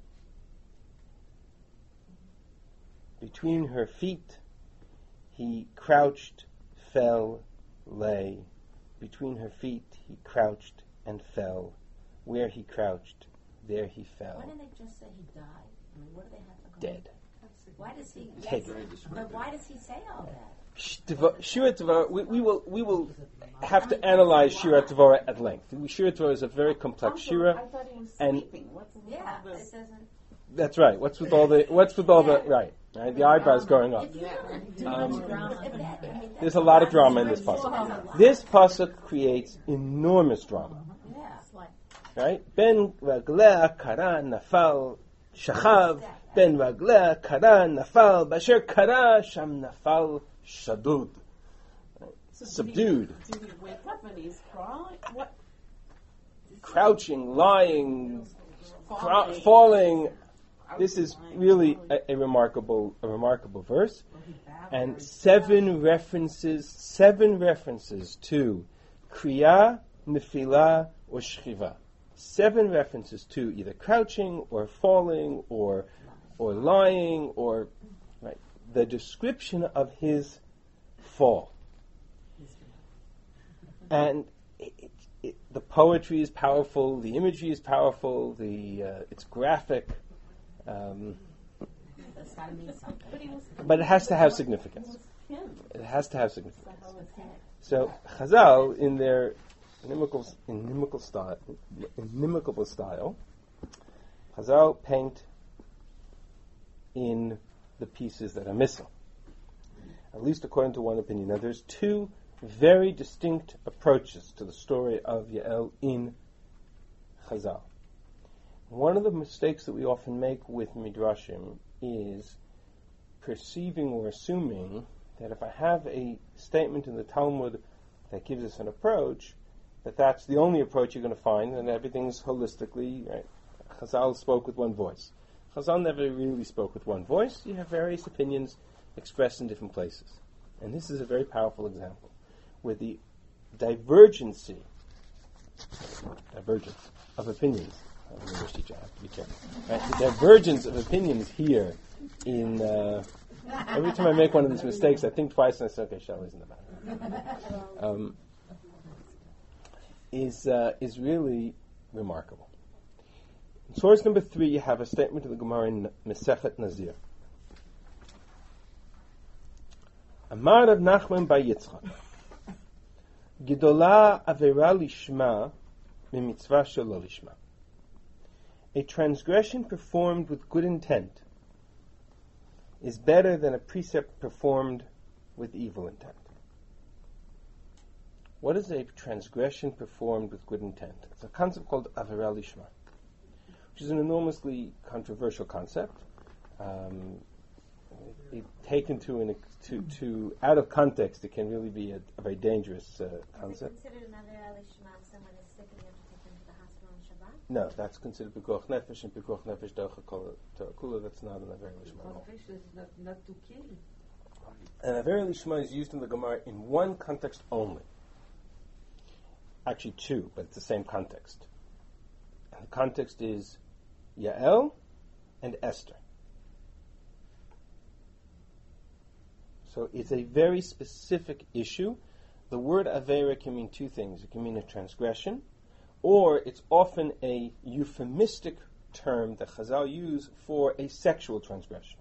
[SPEAKER 1] Between her feet, he crouched, fell, lay. Between her feet, he crouched and fell. Where he crouched, there he fell.
[SPEAKER 2] Why didn't they just say he died? I mean, what do they have to go?
[SPEAKER 1] Dead.
[SPEAKER 2] Why does he?
[SPEAKER 1] Dead.
[SPEAKER 2] But why does he say all that?
[SPEAKER 1] Shira Tevara, we, we will we will have to analyze Shira Tevara at length. Shira Tevara is a very complex Shira.
[SPEAKER 6] I thought he was
[SPEAKER 1] and-
[SPEAKER 6] sleeping. What's with
[SPEAKER 2] Yeah,
[SPEAKER 6] all
[SPEAKER 2] it
[SPEAKER 6] this?
[SPEAKER 2] doesn't.
[SPEAKER 1] That's right. What's with all the what's with all the right? Right, the eyebrows going up.
[SPEAKER 2] If you don't do
[SPEAKER 1] Um,
[SPEAKER 2] much drama, if that, I mean,
[SPEAKER 1] There's a lot of drama in this pasuk. This pasuk creates enormous drama.
[SPEAKER 2] Yeah.
[SPEAKER 1] Right? Ben raglea kara nafal shachav. Ben raglea kara nafal basher kara sham nafal shadud.
[SPEAKER 6] So
[SPEAKER 1] Subdued,
[SPEAKER 6] Did he, did he wake up and he's crawling? What?
[SPEAKER 1] crouching, lying, cra-
[SPEAKER 6] Falling.
[SPEAKER 1] falling. This is really a, a remarkable, a remarkable verse, and seven references, seven references to kriya, nefila, or shchiva. Seven references to either crouching or falling or or lying or right. The description of his fall, and it, it, it, the poetry is powerful, the imagery is powerful, the uh, it's graphic. Um,
[SPEAKER 2] That's got to mean something.
[SPEAKER 6] But he was
[SPEAKER 1] but it has to have significance.
[SPEAKER 6] him.
[SPEAKER 1] It has to have significance.
[SPEAKER 6] So how was that?
[SPEAKER 1] So Chazal, in their inimical, inimical style, inimical style, Chazal paint in the pieces that are missing. At least according to one opinion. Now, there's two very distinct approaches to the story of Yael in Chazal. One of the mistakes that we often make with Midrashim is perceiving or assuming that if I have a statement in the Talmud that gives us an approach, that that's the only approach you're going to find, and everything's holistically, right? Chazal spoke with one voice. Chazal never really spoke with one voice. You have various opinions expressed in different places. And this is a very powerful example, where the divergency, divergence of opinions, I'm an English teacher, I have to be careful. Right? The divergence of opinions here in, uh, every time I make one of these mistakes, I think twice and I say, okay, Shelley's in the back. Um, is, uh, is really remarkable. In source number three, you have a statement of the Gemara in Mesechet Nazir. Amar Rav Nachman bar Yitzchak, Gedola avera lishma mimitzvah shelo lishma. A transgression performed with good intent is better than a precept performed with evil intent. What is a transgression performed with good intent? It's a concept called avera lishma, which is an enormously controversial concept. Um, it, taken to, an, to to out of context, it can really be a, a very dangerous uh, concept.
[SPEAKER 2] Is it considered another alishma if someone is sick and you have to take them to the hospital on Shabbat?
[SPEAKER 1] No, that's considered pikuach nefesh, and pikuach nefesh docha kula. That's not an avera lishma at all.
[SPEAKER 8] Fish is not, not to kill.
[SPEAKER 1] And avera lishma is used in the Gemara in one context only. Actually, two, but it's the same context. And the context is Yael and Esther. So it's a very specific issue. The word Avera can mean two things. It can mean a transgression, or it's often a euphemistic term that Chazal use for a sexual transgression.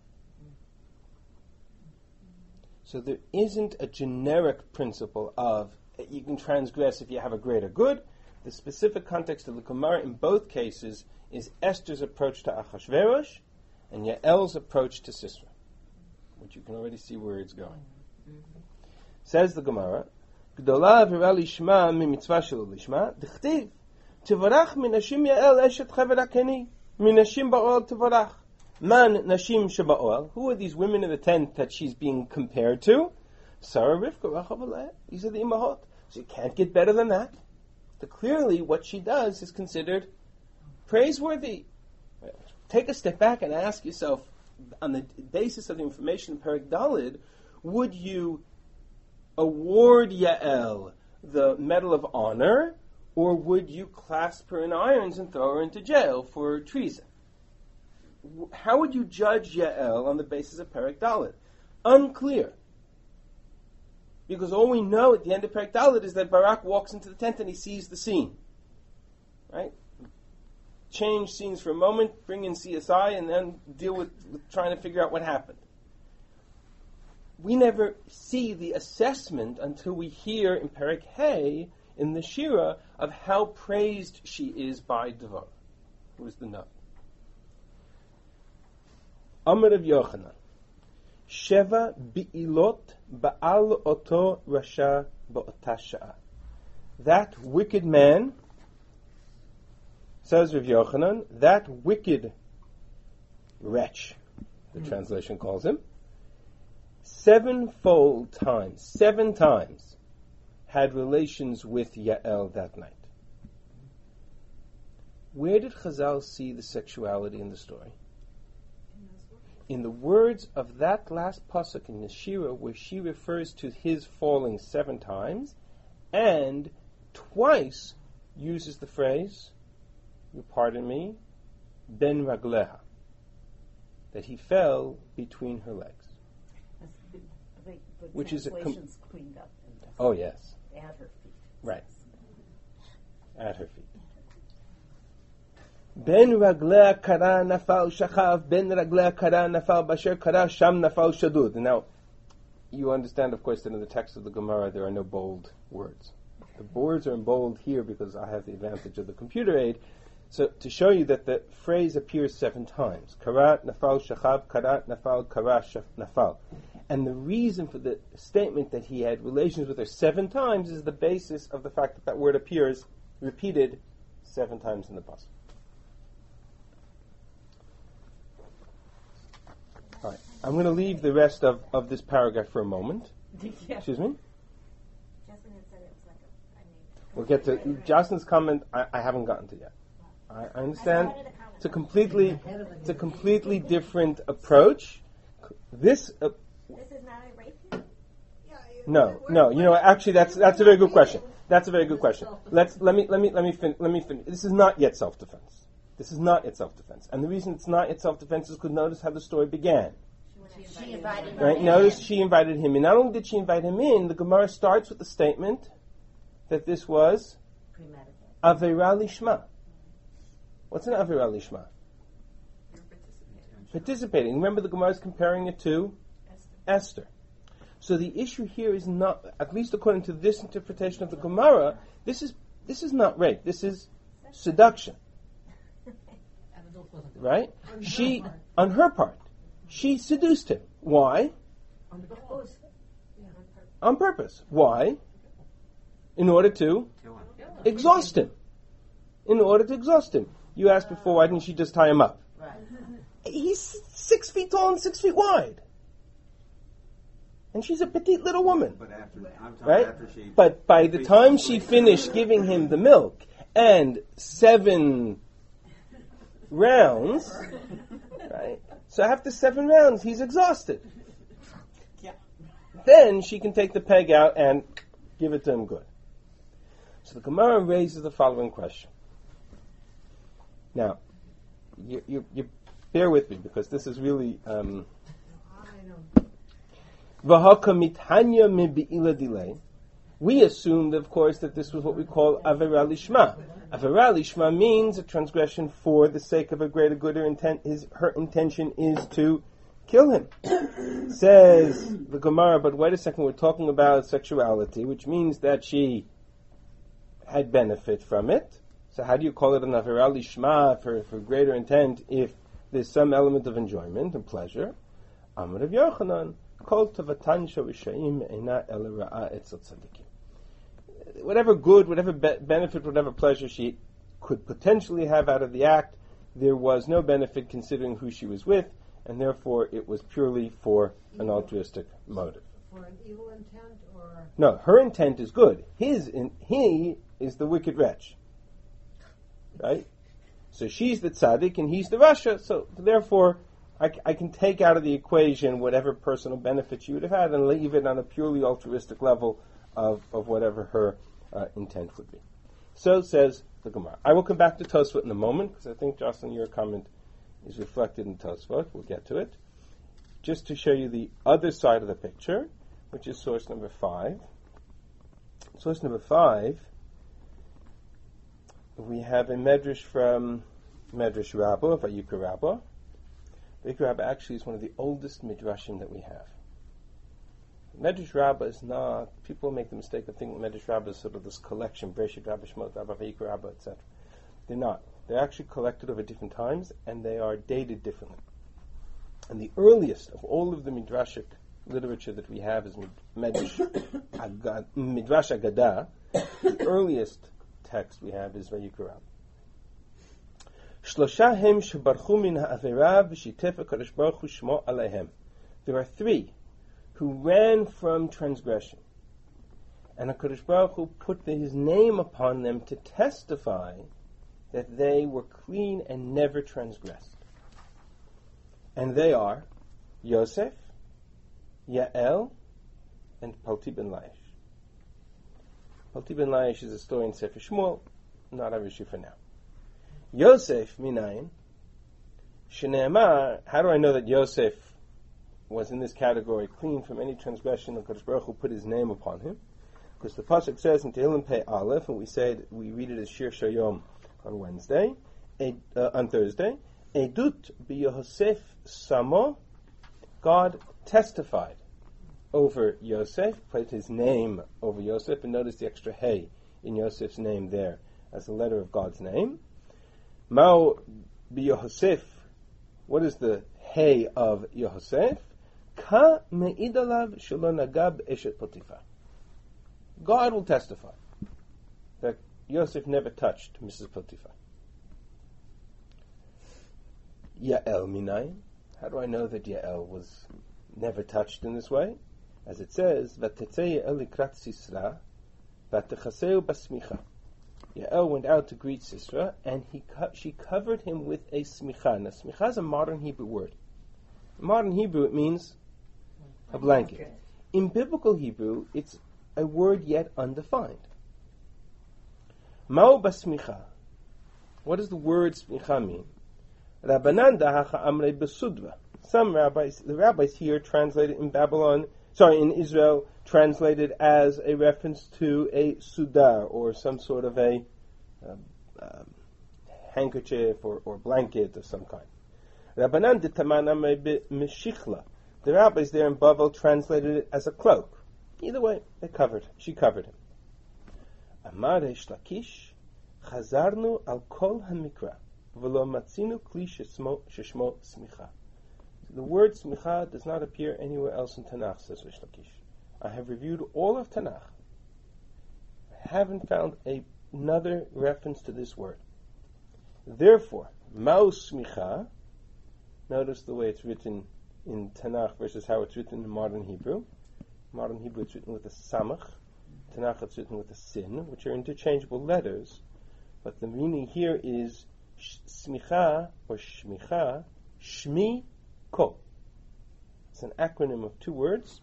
[SPEAKER 1] So there isn't a generic principle of you can transgress if you have a greater good. The specific context of the Gemara in both cases is Esther's approach to Achashverosh and Yael's approach to Sisera, which you can already see where it's going. Says the Gemara, Gdola avera lishma mi mitzvah shelo lishma, d'chtiv, tevarach minashim Yael eshet Chaver HaKeni, minashim ba'ol tevarach. Man nashim sheba'ol. Who are these women in the tent that she's being compared to? Sarah, Rivka, Rachav. These are the imahot. So you can't get better than that. So clearly, what she does is considered praiseworthy. Take a step back and ask yourself, on the basis of the information in Perek Daled, would you award Yael the Medal of Honor, or would you clasp her in irons and throw her into jail for treason? How would you judge Yael on the basis of Perek Daled? Unclear. Because all we know at the end of Perek Daled is that Barak walks into the tent and he sees the scene. Right? Change scenes for a moment, bring in C S I, and then deal with, with trying to figure out what happened. We never see the assessment until we hear in Perek Hey, in the Shira, of how praised she is by Devorah, who is the Navi. Amar of Yochanan, Sheva bi'ilot ba'al oto rasha ba'ota sha'a. That wicked man, says Rav Yochanan, that wicked wretch, the mm. translation calls him, sevenfold times, seven times, had relations with Yael that night. Where did Chazal see the sexuality in the story? In the words of that last pasuk in the Shira, where she refers to his falling seven times, and twice uses the phrase, you pardon me, ben ragleha, that he fell between her legs.
[SPEAKER 6] The, the, the
[SPEAKER 1] which is a com-
[SPEAKER 6] cleaned up.
[SPEAKER 1] Oh yes,
[SPEAKER 6] at her feet.
[SPEAKER 1] Right, at her feet. Ben raglea kara nafal shachav, ben raglea kara nafal basher kara sham nafal shadud. Now, you understand, of course, that in the text of the Gemara there are no bold words. The words are in bold here because I have the advantage of the computer aid. So to show you that the phrase appears seven times. Kara nafal shachav, kara nafal, kara nafal. And the reason for the statement that he had relations with her seven times is the basis of the fact that that word appears repeated seven times in the pasuk. All right. I'm going to leave the rest of, of this paragraph for a moment.
[SPEAKER 6] Yeah.
[SPEAKER 1] Excuse me?
[SPEAKER 2] Justin had said it was like a, I mean,
[SPEAKER 1] We'll get to Justin's comment. I, I haven't gotten to yet. I, I understand. It's a completely, it's a completely different approach. This. Uh,
[SPEAKER 2] this is not a rape?
[SPEAKER 3] Yeah, it-
[SPEAKER 1] no,
[SPEAKER 3] we're-
[SPEAKER 1] no. You know,
[SPEAKER 3] we're-
[SPEAKER 1] actually, that's that's a very good question. That's a very good question. Let's let me let me let me fin- let me finish. This is not yet self-defense. This is not yet self-defense. And the reason it's not yet self-defense is because notice how the story began.
[SPEAKER 2] She invited him
[SPEAKER 1] Right?
[SPEAKER 2] in.
[SPEAKER 1] Notice she invited him in. Not only did she invite him in, the Gemara starts with the statement that this was
[SPEAKER 2] Premeditated.
[SPEAKER 1] Avera Lishma. What's an Avera Lishma?
[SPEAKER 9] You're participating.
[SPEAKER 1] Participating. Remember, the Gemara is comparing it to Esther. So the issue here is not, at least according to this interpretation of the Gemara, this is this is not rape. This is seduction. Right? She, on her part, she seduced him. Why? On purpose. Why? In order to exhaust him. In order to exhaust him. You asked before, why didn't she just tie him up?
[SPEAKER 2] Right.
[SPEAKER 1] He's six feet tall and six feet wide. And she's a petite little woman.
[SPEAKER 5] But after, I'm talking
[SPEAKER 1] Right?
[SPEAKER 5] after she.
[SPEAKER 1] But by the time she finished giving him the milk and seven rounds, right? So after seven rounds, he's exhausted.
[SPEAKER 6] Yeah.
[SPEAKER 1] Then she can take the peg out and give it to him good. So the Gemara raises the following question. Now, you, you, you bear with me because this is really. Um,
[SPEAKER 3] I know.
[SPEAKER 1] V'haka mitanya mi'bi'ila delay. We assumed, of course, that this was what we call avera lishma. Avera lishma means a transgression for the sake of a greater good. Her intent, his, her intention is to kill him. Says the Gemara, but wait a second, we're talking about sexuality, which means that she had benefit from it. So how do you call it an avera lishma for, for greater intent if there's some element of enjoyment and pleasure? Amar Rav Yochanan, kol tavatan shev'shaim eina ela ra'a etzel tzadikim. Whatever good, whatever be- benefit, whatever pleasure she could potentially have out of the act, there was no benefit considering who she was with, and therefore it was purely for an altruistic motive.
[SPEAKER 3] For an evil intent, or
[SPEAKER 1] No, her intent is good. His in, he is the wicked wretch. Right? So she's the tzaddik and he's the rasha. So therefore, I, c- I can take out of the equation whatever personal benefit she would have had and leave it on a purely altruistic level of, of whatever her uh, intent would be. So says the Gemara. I will come back to Tosfot in a moment because I think, Jocelyn, your comment is reflected in Tosfot. We'll get to it. Just to show you the other side of the picture, which is source number five. Source number five, we have a medrash from Medrash Rabbah, Vayikra Rabbah. Vayikra Rabbah actually is one of the oldest midrashim that we have. Medrash Rabbah is not, people make the mistake of thinking Medrash Rabbah is sort of this collection, Bereshit Rabbah, Shemot Rabbah, Vayikra Rabbah, et cetera. They're not. They're actually collected over different times, and they are dated differently. And the earliest of all of the midrashic literature that we have is Medrash Agad, Midrash Agadah. The earliest text we have is Vayikra Rabbah. Shlosha hem shebarchu min ha'avera v'shitef HaKadosh Baruch Hu shmo aleihem. There are three who ran from transgression, and HaKadosh Baruch Hu put the, his name upon them to testify that they were clean and never transgressed. And they are Yosef, Yael, and Palti ben Laish. Palti ben Laish is a story in Sefer Shmuel, not our issue for now. Yosef, minayin, Shneemar, how do I know that Yosef was in this category, clean from any transgression, and HaKadosh Baruch Hu put his name upon him? Because the pasuk says in Tehillim Pei Aleph, and we say it, we read it as Shir Shayom on Wednesday, a, uh, on Thursday, Edut b'Yosef Samo, God testified over Yosef, put his name over Yosef, and notice the extra hey in Yosef's name there as the letter of God's name. Mao b'Yosef, what is the hey of Yosef? Ka me'idalav shelo nagab eshet Potiphar. God will testify that Yosef never touched Missus Potiphar. Yael minayin. How do I know that Yael was never touched in this way? As it says, V'tetzei Yael likrat Sisra, v'techaseu basmicha. Yael went out to greet Sisra, and he co- she covered him with a smicha. Now, smicha is a modern Hebrew word. In modern Hebrew, it means a blanket. In biblical Hebrew, it's a word yet undefined. Mao basmicha. What does the word smicha mean? Rabbanan dahacha amrei besudva. Some rabbis, the rabbis here translated in Babylon, sorry, in Israel, translated as a reference to a sudar, or some sort of a uh, um, handkerchief or, or blanket of some kind. Rabbanan ditaman amrei meshichla. The rabbis there in Bavel translated it as a cloak. Either way, they covered. She covered him. Amar Reish Lakish, chazarnu al kol hamikra, v'lo matzinu kli sheshmo smicha. The word smicha does not appear anywhere else in Tanakh, says Reish Lakish. I have reviewed all of Tanakh. I haven't found a, another reference to this word. Therefore, mao smicha, notice the way it's written in Tanakh versus how it's written in modern Hebrew. Modern Hebrew it's written with a samach. Tanakh it's written with a sin, which are interchangeable letters. But the meaning here is smicha or shmicha, shmi ko. It's an acronym of two words.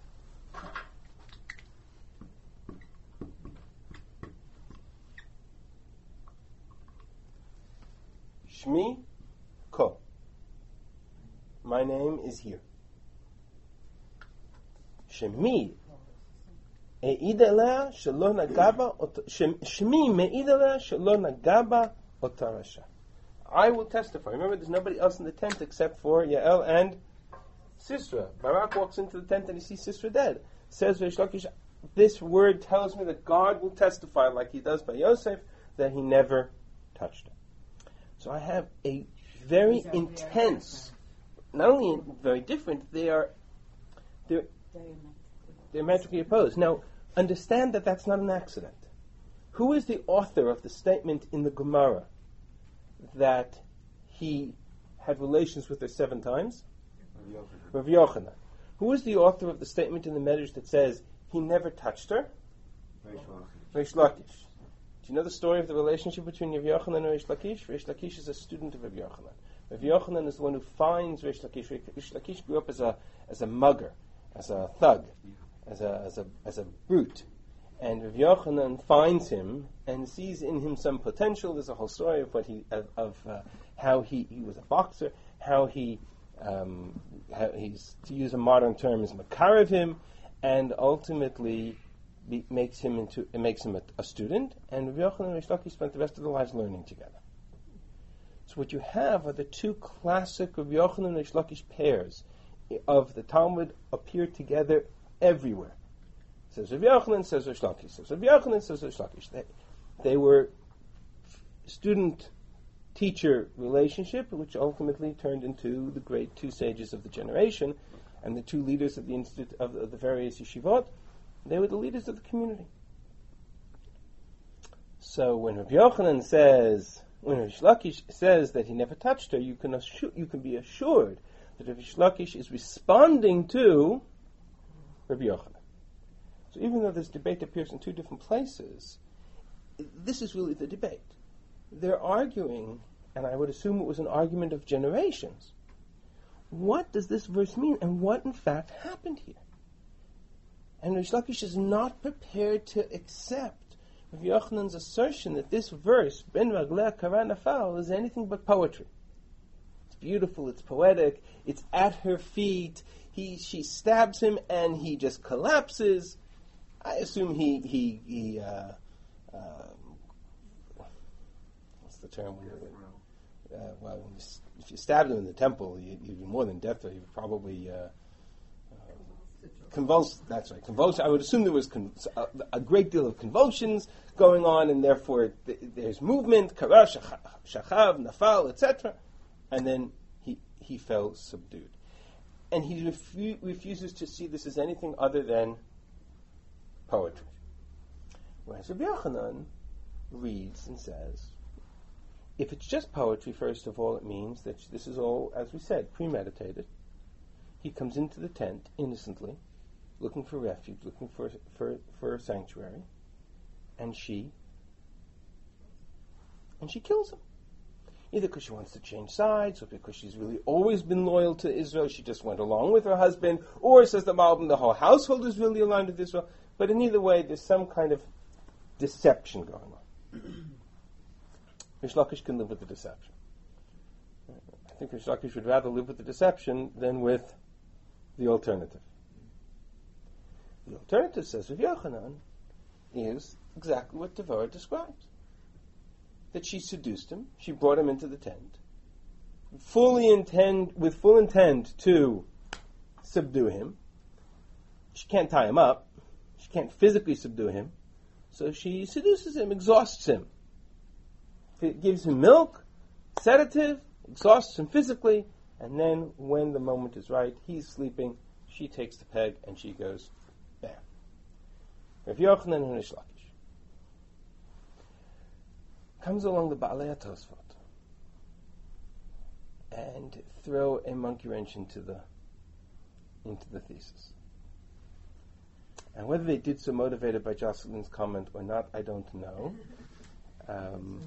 [SPEAKER 1] Shmi ko. My name is here. Shemi E'id alea shelo nagaba Shemi me'id alea shelo nagaba ota rasha. I will testify. Remember, there's nobody else in the tent except for Yael and Sisra. Barak walks into the tent and he sees Sisra dead. Says Reish Lakish, this word tells me that God will testify, like he does by Yosef, that he never touched her. So I have a very intense, not only very different, they are they're, diametrically opposed. Now, understand that that's not an accident. Who is the author of the statement in the Gemara that he had relations with her seven times? Rav Yochanan. Who is the author of the statement in the Medrash that says he never touched her? Reish Lakish. Do you know the story of the relationship between Rav Yochanan and Reish Lakish? Reish Lakish is a student of Rav Yochanan. Rav Yochanan is the one who finds Reish Lakish. Reish Lakish grew up as a as a mugger, as a thug, as a as a as a brute. And Rav Yochanan finds him and sees in him some potential. There's a whole story of what he of, of uh, how he, he was a boxer, how he um, how he's, to use a modern term, is makar of him, and ultimately be, makes him into it makes him a, a student. And Rav Yochanan and Reish Lakish spent the rest of their lives learning together. So what you have are the two classic Rav Yochanan and Reish Lakish pairs of the Talmud appear together everywhere. Says Rav Yochanan, says Reish Lakish. Says Rav Yochanan, says Reish Lakish. They, they were student-teacher relationship, which ultimately turned into the great two sages of the generation, and the two leaders of the institute of, of the various yeshivot. They were the leaders of the community. So when Rav Yochanan says, when Reish Lakish says that he never touched her, you can assu- you can be assured that Reish Lakish is responding to Rabbi Yochanan. So even though this debate appears in two different places, this is really the debate. They're arguing, and I would assume it was an argument of generations. What does this verse mean, and what in fact happened here? And Reish Lakish is not prepared to accept Rav Yochanan's assertion that this verse, Ben Ragleh Kara Nafal, is anything but poetry. It's beautiful, it's poetic, it's at her feet. He, she stabs him, and he just collapses. I assume he, he, he uh, uh, what's the term? When you, uh, well, when you, if you stabbed him in the temple, you, you'd be more than death, or you'd probably uh, uh, convulse. That's right, convulsion. I would assume there was con- a, a great deal of convulsions going on, and therefore th- there's movement, kara, shachav, nafal, et cetera, and then he he fell subdued. And he refu- refuses to see this as anything other than poetry. Whereas Rabbi Yochanan reads and says, if it's just poetry, first of all, it means that this is all, as we said, premeditated. He comes into the tent innocently, looking for refuge, looking for for, for a sanctuary, and she and she kills him. Either because she wants to change sides, or because she's really always been loyal to Israel, she just went along with her husband, or, says the Malbim, the whole household is really aligned with Israel. But in either way, there's some kind of deception going on. Reish Lakish can live with the deception. I think Reish Lakish would rather live with the deception than with the alternative. The alternative, says Rav Yochanan, is exactly what Devorah describes. That she seduced him, she brought him into the tent, fully intend, with full intent to subdue him. She can't tie him up, she can't physically subdue him, so she seduces him, exhausts him. It gives him milk, sedative, exhausts him physically, and then when the moment is right, he's sleeping, she takes the peg and she goes, bam. Rav Yochanan and Reish Lakish. Comes along the Baalei HaTosfot and throw a monkey wrench into the into the thesis. And whether they did so motivated by Jocelyn's comment or not, I don't know. Um,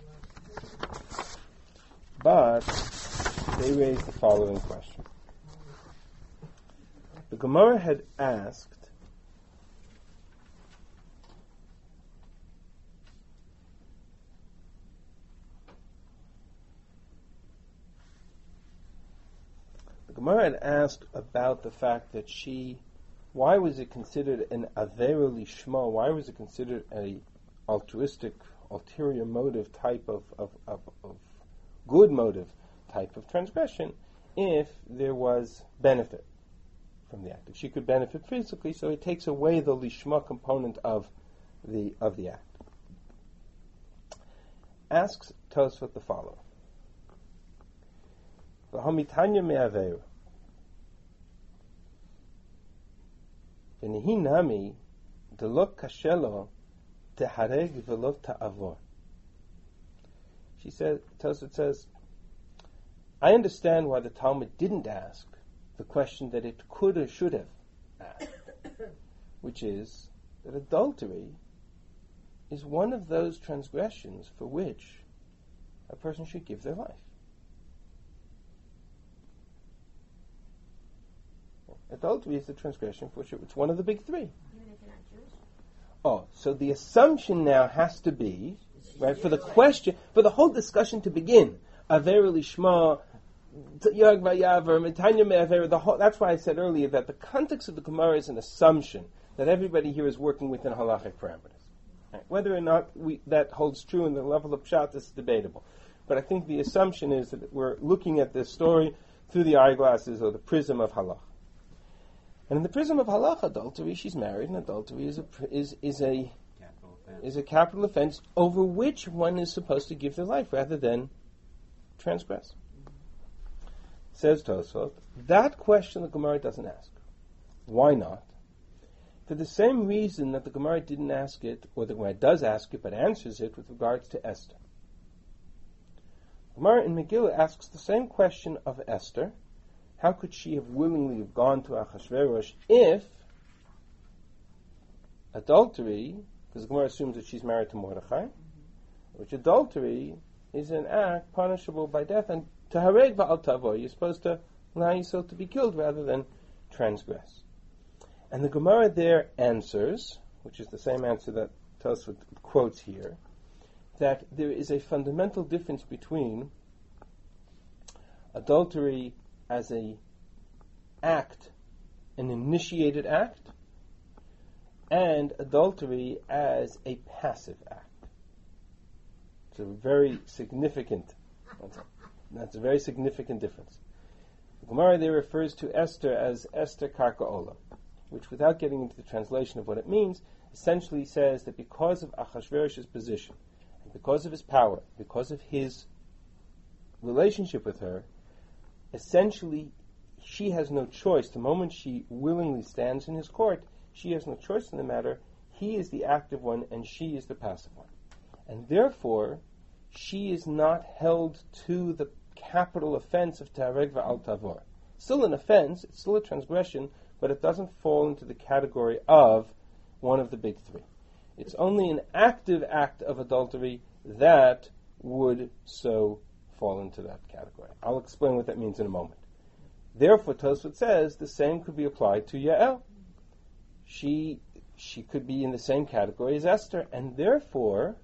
[SPEAKER 1] but they raised the following question. The Gemara had asked, the Gemara had asked about the fact that she why was it considered an avera lishma? Why was it considered a altruistic, ulterior motive type of, of, of, of good motive type of transgression if there was benefit from the act? If she could benefit physically, so it takes away the lishma component of the of the act. Asks Tosfot the following: V'hamitanya me'avera v'nihi nami delo kashelo tehareg v'lo ta'avor. She says, Tosfot says, I understand why the Talmud didn't ask the question that it could or should have asked, which is that adultery is one of those transgressions for which a person should give their life. Adultery is the transgression for which it's one of the big three.
[SPEAKER 2] Even if you're not Jewish?
[SPEAKER 1] Oh, so the assumption now has to be, right, for the question, for the whole discussion to begin, Avera Lishma, Yag Vayaver, Mitanya Me'avera, the whole, that's why I said earlier that the context of the Gemara is an assumption that everybody here is working within halachic parameters. Right? Whether or not we, that holds true in the level of pshat is debatable. But I think the assumption is that we're looking at this story through the eyeglasses or the prism of halach. And in the prism of halach, adultery, she's married, and adultery is a is is a
[SPEAKER 5] Capital offense.
[SPEAKER 1] is a capital offense over which one is supposed to give their life rather than transgress. Says Tosfot, that question the Gemara doesn't ask. Why not? For the same reason that the Gemara didn't ask it, or the Gemara does ask it, but answers it with regards to Esther. Gemara in Megillah asks the same question of Esther. How could she have willingly have gone to Achashverosh if adultery, because the Gemara assumes that she's married to Mordechai, which adultery is an act punishable by death, and tahareg va'al tavo, you're supposed to allow yourself to be killed rather than transgress. And the Gemara there answers, which is the same answer that Tosfot quotes here, that there is a fundamental difference between adultery as a act, an initiated act, and adultery as a passive act. It's a very significant, that's a very significant difference. The Gemara there refers to Esther as Esther Karka Olam, which, without getting into the translation of what it means, essentially says that because of Achashverosh's position, and because of his power, because of his relationship with her, essentially she has no choice. The moment she willingly stands in his court, she has no choice in the matter. He is the active one and she is the passive one. And therefore, she is not held to the capital offense of Tahareg va'al tavor. Still an offense, it's still a transgression, but it doesn't fall into the category of one of the big three. It's only an active act of adultery that would so fall into that category. I'll explain what that means in a moment. Therefore, Tosfot says the same could be applied to Yael. She she could be in the same category as Esther, and therefore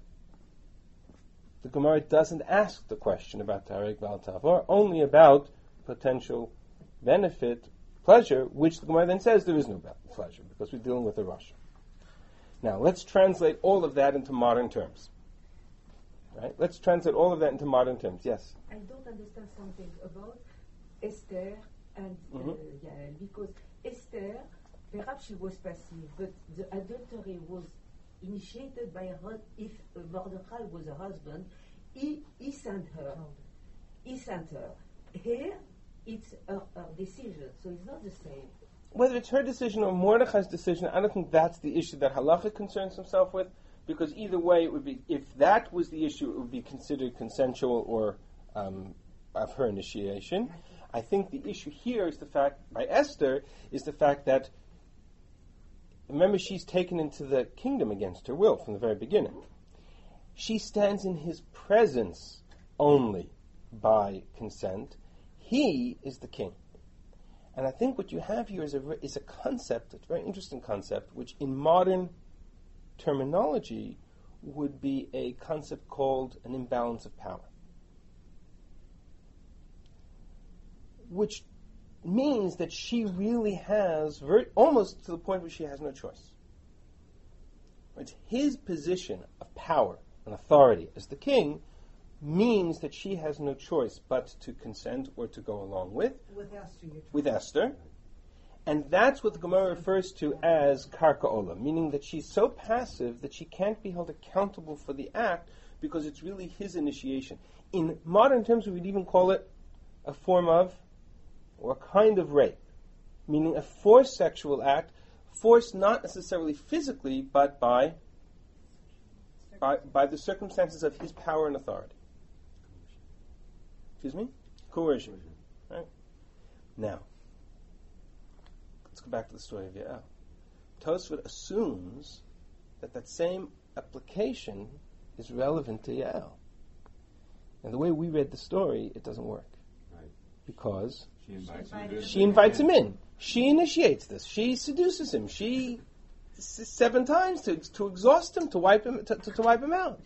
[SPEAKER 1] the Gemara doesn't ask the question about Tahareg va'al tavor, only about potential benefit, pleasure, which the Gemara then says there is no pleasure, because we're dealing with a Rasha. Now, let's translate all of that into modern terms. Right? Let's translate all of that into modern terms. Yes?
[SPEAKER 8] I don't understand something about Esther and uh,
[SPEAKER 1] Mhm.
[SPEAKER 8] Yael, because Esther, perhaps she was passive, but the adultery was initiated by her. If uh, Mordechai was a husband, he, he sent her. He sent her. Here, it's her, her decision, so it's not the same.
[SPEAKER 1] Whether it's her decision or Mordechai's decision, I don't think that's the issue that Halacha concerns himself with, because either way, it would be, if that was the issue, it would be considered consensual or um, of her initiation. I think the issue here is the fact, by Esther, is the fact that, remember, she's taken into the kingdom against her will from the very beginning. She stands in his presence only by consent. He is the king. And I think what you have here is a, is a concept, a very interesting concept, which in modern terminology would be a concept called an imbalance of power, which means that she really has, very, almost to the point where she has no choice. It's his position of power and authority as the king means that she has no choice but to consent or to go along with
[SPEAKER 3] With Esther, you're
[SPEAKER 1] with Esther. And that's what the Gemara refers to as karka ola, meaning that she's so passive that she can't be held accountable for the act because it's really his initiation. In modern terms, we would even call it a form of, or a kind of rape, meaning a forced sexual act, forced not necessarily physically, but by, by, by the circumstances of his power and authority. Excuse me? Coercion. Right? Now, let's go back to the story of Yael. Tosfot assumes that that same application is relevant to Yael. And the way we read the story, it doesn't work.
[SPEAKER 5] Right.
[SPEAKER 1] Because
[SPEAKER 5] She invites him to
[SPEAKER 1] she invites him in. She initiates this. She seduces him. She s- seven times to to exhaust him, to wipe him to, to, to wipe him out.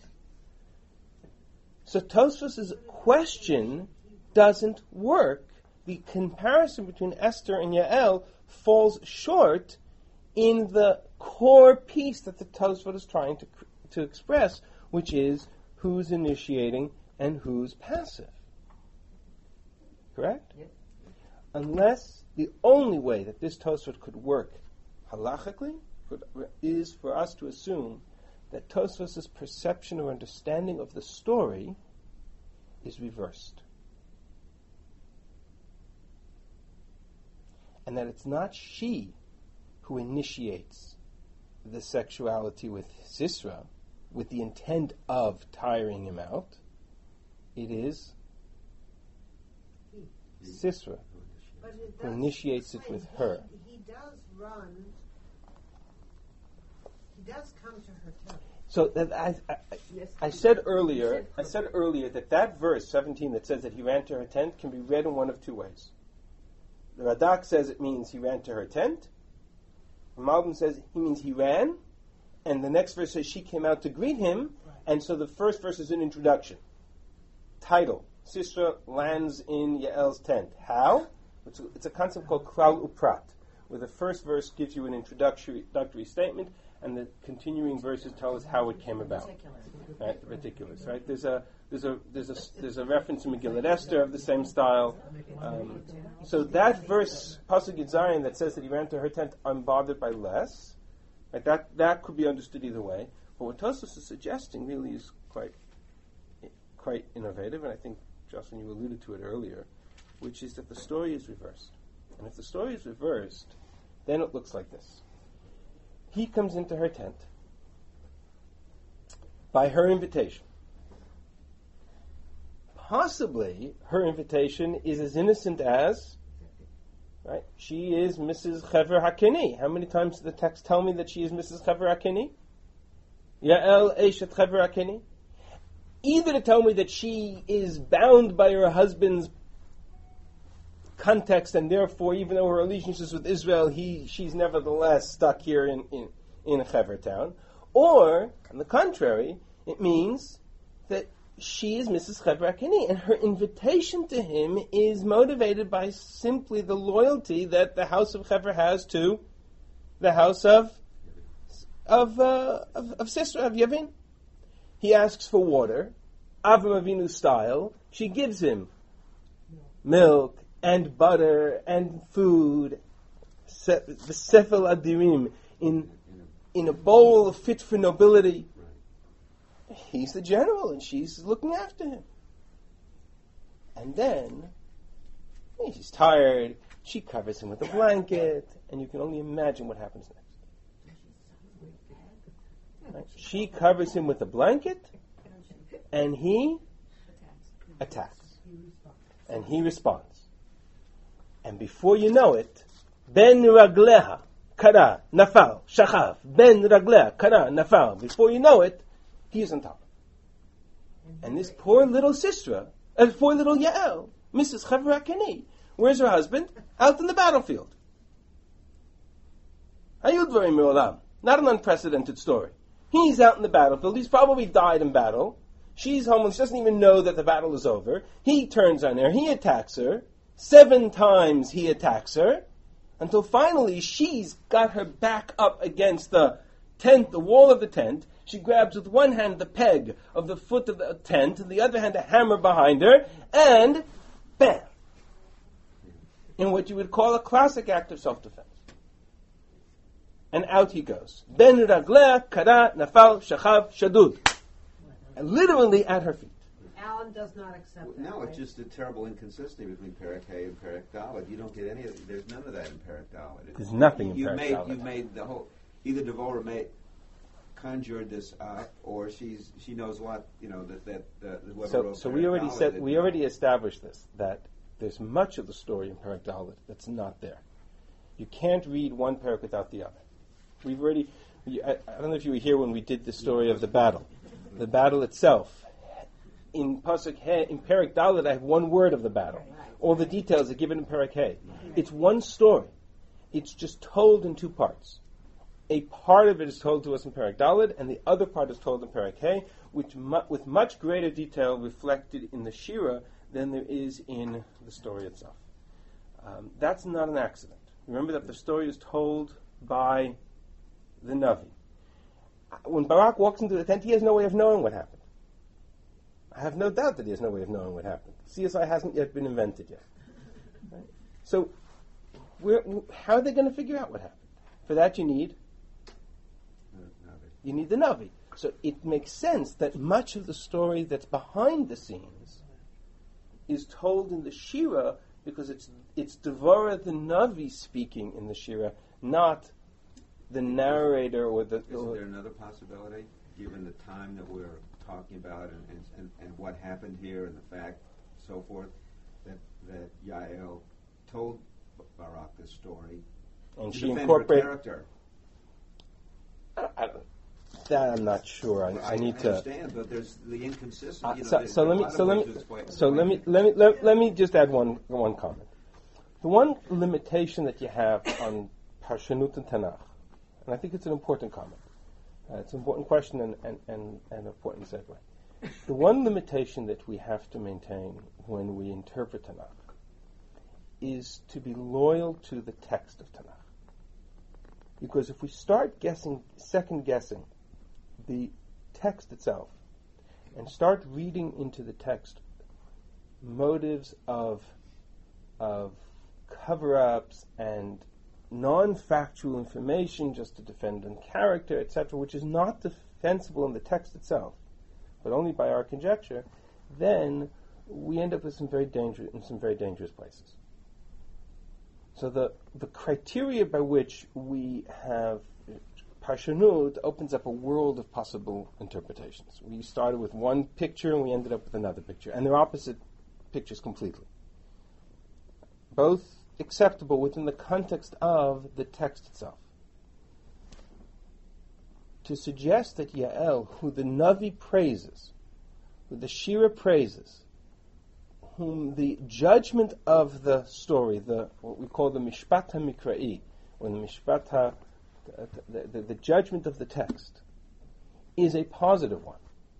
[SPEAKER 1] So Tosfos' question doesn't work. The comparison between Esther and Yael falls short in the core piece that the Tosfot is trying to to express, which is who's initiating and who's passive. Correct?
[SPEAKER 8] Yes.
[SPEAKER 1] Unless the only way that this Tosfot could work halachically could, is for us to assume that Tosfos' perception or understanding of the story is reversed. And that it's not she who initiates the sexuality with Sisera with the intent of tiring him out. It is Sisera
[SPEAKER 3] But it
[SPEAKER 1] who
[SPEAKER 3] does
[SPEAKER 1] initiates it
[SPEAKER 3] say
[SPEAKER 1] with
[SPEAKER 3] he-
[SPEAKER 1] her.
[SPEAKER 3] He does run, he does come to her tent.
[SPEAKER 1] So that I, I,
[SPEAKER 8] Yes.
[SPEAKER 1] I said earlier, I said earlier that that verse seventeen that says that he ran to her tent can be read in one of two ways. The Radak says it means he ran to her tent. The Malbim says he means he ran, and the next verse says she came out to greet him, and so the first verse is an introduction. Title: Sisera lands in Yael's tent. How? It's a, it's a concept called klal uprat, where the first verse gives you an introductory, introductory statement, and the continuing verses tell us how it came about. Right, the particulars. Right, there's a there's a there's a there's a reference to Megillat Esther of the same style. Um, so that verse, Pasuk Yud Zayin, that says that he ran to her tent unbothered by less, right, that that could be understood either way. But what Tosfos is suggesting really is quite quite innovative, and I think Jocelyn, you alluded to it earlier, which is that the story is reversed. And if the story is reversed, then it looks like this. He comes into her tent by her invitation. Possibly her invitation is as innocent as, right? She is Missus Chever Hakeni. How many times does the text tell me that she is Missus Chever Hakeni? Yael Eshet Chever Hakeni. Either to tell me that she is bound by her husband's context, and therefore, even though her allegiance is with Israel, he she's nevertheless stuck here in in, in Chever town. Or, on the contrary, it means that she is Missus Chever Hakeni, and her invitation to him is motivated by simply the loyalty that the house of Chever has to the house of of uh, of, of Sisera, of Yavin. He asks for water, Avram Avinu style. She gives him milk and butter and food, se- the Sefel Adirim, in in a bowl fit for nobility. He's the general, and she's looking after him. And then, he's tired. She covers him with a blanket, and you can only imagine what happens next. Right? She covers him with a blanket, and he attacks. And he responds. And before you know it, Ben Ragleha, Kara, Nafal, Shachav, Ben Ragleha, Kara, Nafal. Before you know it, he is on top. And this poor little Sisera, uh, poor little Yael, Missus Chever Hakeni, where's her husband? Out in the battlefield. Hayud Dvarim Me'olam. Not an unprecedented story. He's out in the battlefield. He's probably died in battle. She's homeless. She doesn't even know that the battle is over. He turns on her. He attacks her. Seven times he attacks her, until finally she's got her back up against the tent, the wall of the tent. She grabs with one hand the peg of the foot of the tent, and the other hand a hammer behind her, and bam! In what you would call a classic act of self-defense. And out he goes. Ben ragleh kara nafal shachav shadud. And literally at her feet.
[SPEAKER 3] Alan does not accept that.
[SPEAKER 5] No,
[SPEAKER 3] right?
[SPEAKER 5] it's just a terrible inconsistency between Perek Hay and Perek Dalet. You don't get any of it. There's none of that in Perek Dalet.
[SPEAKER 1] There's nothing in
[SPEAKER 5] you
[SPEAKER 1] Perek
[SPEAKER 5] made,
[SPEAKER 1] Dalet.
[SPEAKER 5] You made the whole, either Devorah made, conjured this up, or she's she knows what, you know, that, that uh, whoever
[SPEAKER 1] So,
[SPEAKER 5] wrote
[SPEAKER 1] so
[SPEAKER 5] Perek
[SPEAKER 1] we already
[SPEAKER 5] Dalet
[SPEAKER 1] said,
[SPEAKER 5] that,
[SPEAKER 1] we
[SPEAKER 5] you know,
[SPEAKER 1] already established this, that there's much of the story in Perek Dalet that's not there. You can't read one Perek without the other. We've already, we, I, I don't know if you were here when we did the story of the battle. The battle itself. In Pasuk He, in Perek Dalet, I have one word of the battle. All the details are given in Perek He. It's one story. It's just told in two parts. A part of it is told to us in Perek Dalet, and the other part is told in Perek He, which mu- with much greater detail reflected in the Shira than there is in the story itself. Um, that's not an accident. Remember that the story is told by the Navi. When Barak walks into the tent, he has no way of knowing what happened. I have no doubt that he has no way of knowing what happened. C S I hasn't yet been invented yet. Right? So, we're, how are they going to figure out what happened? For that you need you need the Navi. So it makes sense that much of the story that's behind the scenes is told in the Shira because it's it's Devorah the Navi speaking in the Shira, not the narrator or the...
[SPEAKER 5] Isn't there another possibility, given the time that we're talking about and, and, and, and what happened here and the fact, so forth, that, that Yael told Barak this story
[SPEAKER 1] and
[SPEAKER 5] to
[SPEAKER 1] she
[SPEAKER 5] defend
[SPEAKER 1] incorporated...
[SPEAKER 5] her character?
[SPEAKER 1] I, I don't, that I'm not sure. I, I need
[SPEAKER 5] I
[SPEAKER 1] to...
[SPEAKER 5] understand, but there's the inconsistency.
[SPEAKER 1] Uh,
[SPEAKER 5] you know,
[SPEAKER 1] so,
[SPEAKER 5] there's
[SPEAKER 1] so
[SPEAKER 5] a
[SPEAKER 1] let me
[SPEAKER 5] lot of
[SPEAKER 1] so let
[SPEAKER 5] ways
[SPEAKER 1] me
[SPEAKER 5] to explain-
[SPEAKER 1] so let me let me let, let me just add one one comment. The one limitation that you have on Parshanut and Tanakh, and I think it's an important comment. Uh, it's an important question and and, and an important segue. The one limitation that we have to maintain when we interpret Tanakh is to be loyal to the text of Tanakh. Because if we start guessing, second guessing the text itself, and start reading into the text motives of of cover-ups and non-factual information just to defend on character, et cetera, which is not defensible in the text itself, but only by our conjecture, then we end up with some very dangerous in some very dangerous places. So the the criteria by which we have Parshanut opens up a world of possible interpretations. We started with one picture and we ended up with another picture, and they're opposite pictures completely. Both acceptable within the context of the text itself. To suggest that Yael, who the Navi praises, who the Shira praises, whom the judgment of the story, the what we call the Mishpat HaMikra'i, or the Mishpat Ha, the, the, the judgment of the text, is a positive one,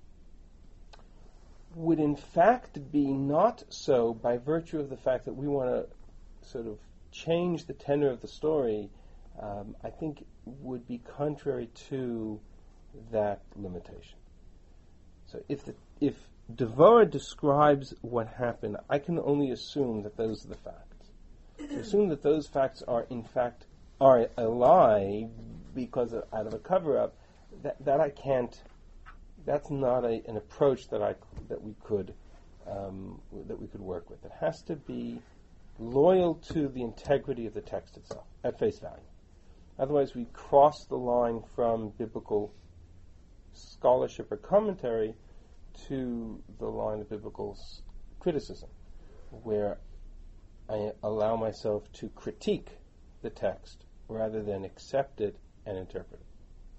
[SPEAKER 1] would in fact be not so by virtue of the fact that we want to sort of change the tenor of the story, um, I think would be contrary to that limitation. So if the, if Devorah describes what happened, I can only assume that those are the facts. To assume that those facts are in fact are a lie because of, out of a cover-up, that, that I can't. That's not a, an approach that I that we could um, that we could work with. It has to be loyal to the integrity of the text itself at face value. Otherwise, we cross the line from biblical scholarship or commentary to the line of biblical s- criticism, where I allow myself to critique the text rather than accept it and interpret it.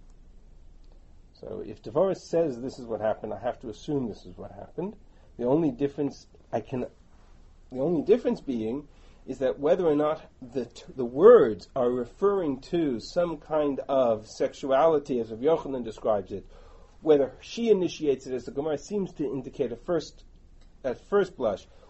[SPEAKER 1] So if Devorah says this is what happened, I have to assume this is what happened. The only difference I can, the only difference being, is that whether or not the t- the words are referring to some kind of sexuality, as Rav Yochanan describes it, whether she initiates it, as the Gemara seems to indicate at first, at first blush,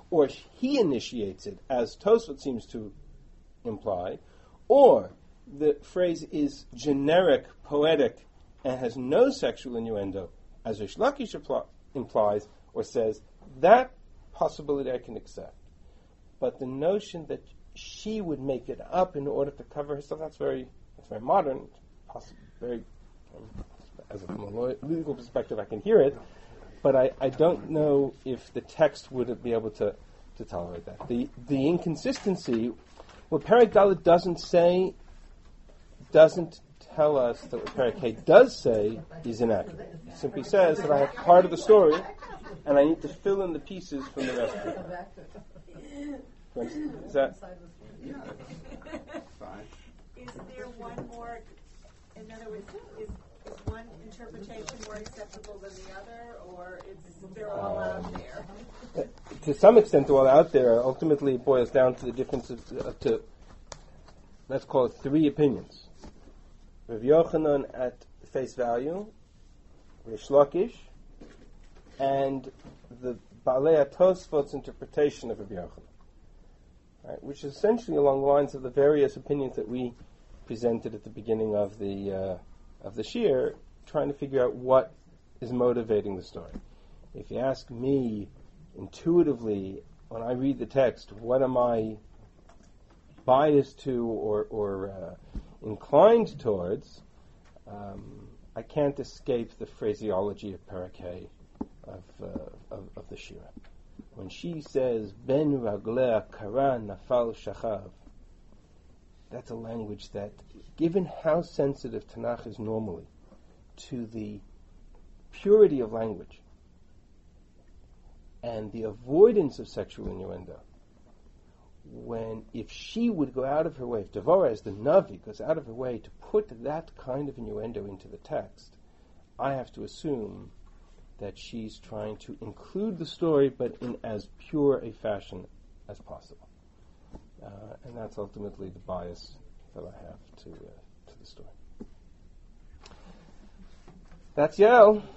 [SPEAKER 1] or he initiates it, as Tosfot seems to imply, or the phrase is generic, poetic, and has no sexual innuendo, as Rish Lakish impl- implies or says, that possibility I can accept. But the notion that she would make it up in order to cover herself, that's very that's very modern, possibly very, um, as a, from a legal perspective, I can hear it, but I, I don't know if the text would be able to, to tolerate that. The the inconsistency, what Perek Dalet doesn't say, doesn't tell us that what Perek Hey does say is inaccurate. It simply says that I have part of the story, and I need to fill in the pieces from the rest of it. For instance, is that?
[SPEAKER 5] Yeah. Fine.
[SPEAKER 7] Is there one more, in other words, is, is one interpretation more acceptable than the other, or is they're all out there?
[SPEAKER 1] Uh, to some extent, they're all out there. Ultimately, it boils down to the difference of, uh, to, let's call it three opinions. Rav Yochanan at face value, Rish Lakish, and the Baalei Tosfot's interpretation of Rav Yochanan. Right, which is essentially along the lines of the various opinions that we presented at the beginning of the uh, of the shir, trying to figure out what is motivating the story. If you ask me intuitively, when I read the text, what am I biased to or, or uh, inclined towards, um, I can't escape the phraseology of Perek Hey of, uh, of, of the shira. When she says, Ben raglea kara nafal shachav, that's a language that, given how sensitive Tanakh is normally to the purity of language and the avoidance of sexual innuendo, when, if she would go out of her way, if Devorah, as the Navi, goes out of her way to put that kind of innuendo into the text, I have to assume that she's trying to include the story, but in as pure a fashion as possible. Uh, and that's ultimately the bias that I have to, uh, to the story. That's Yael.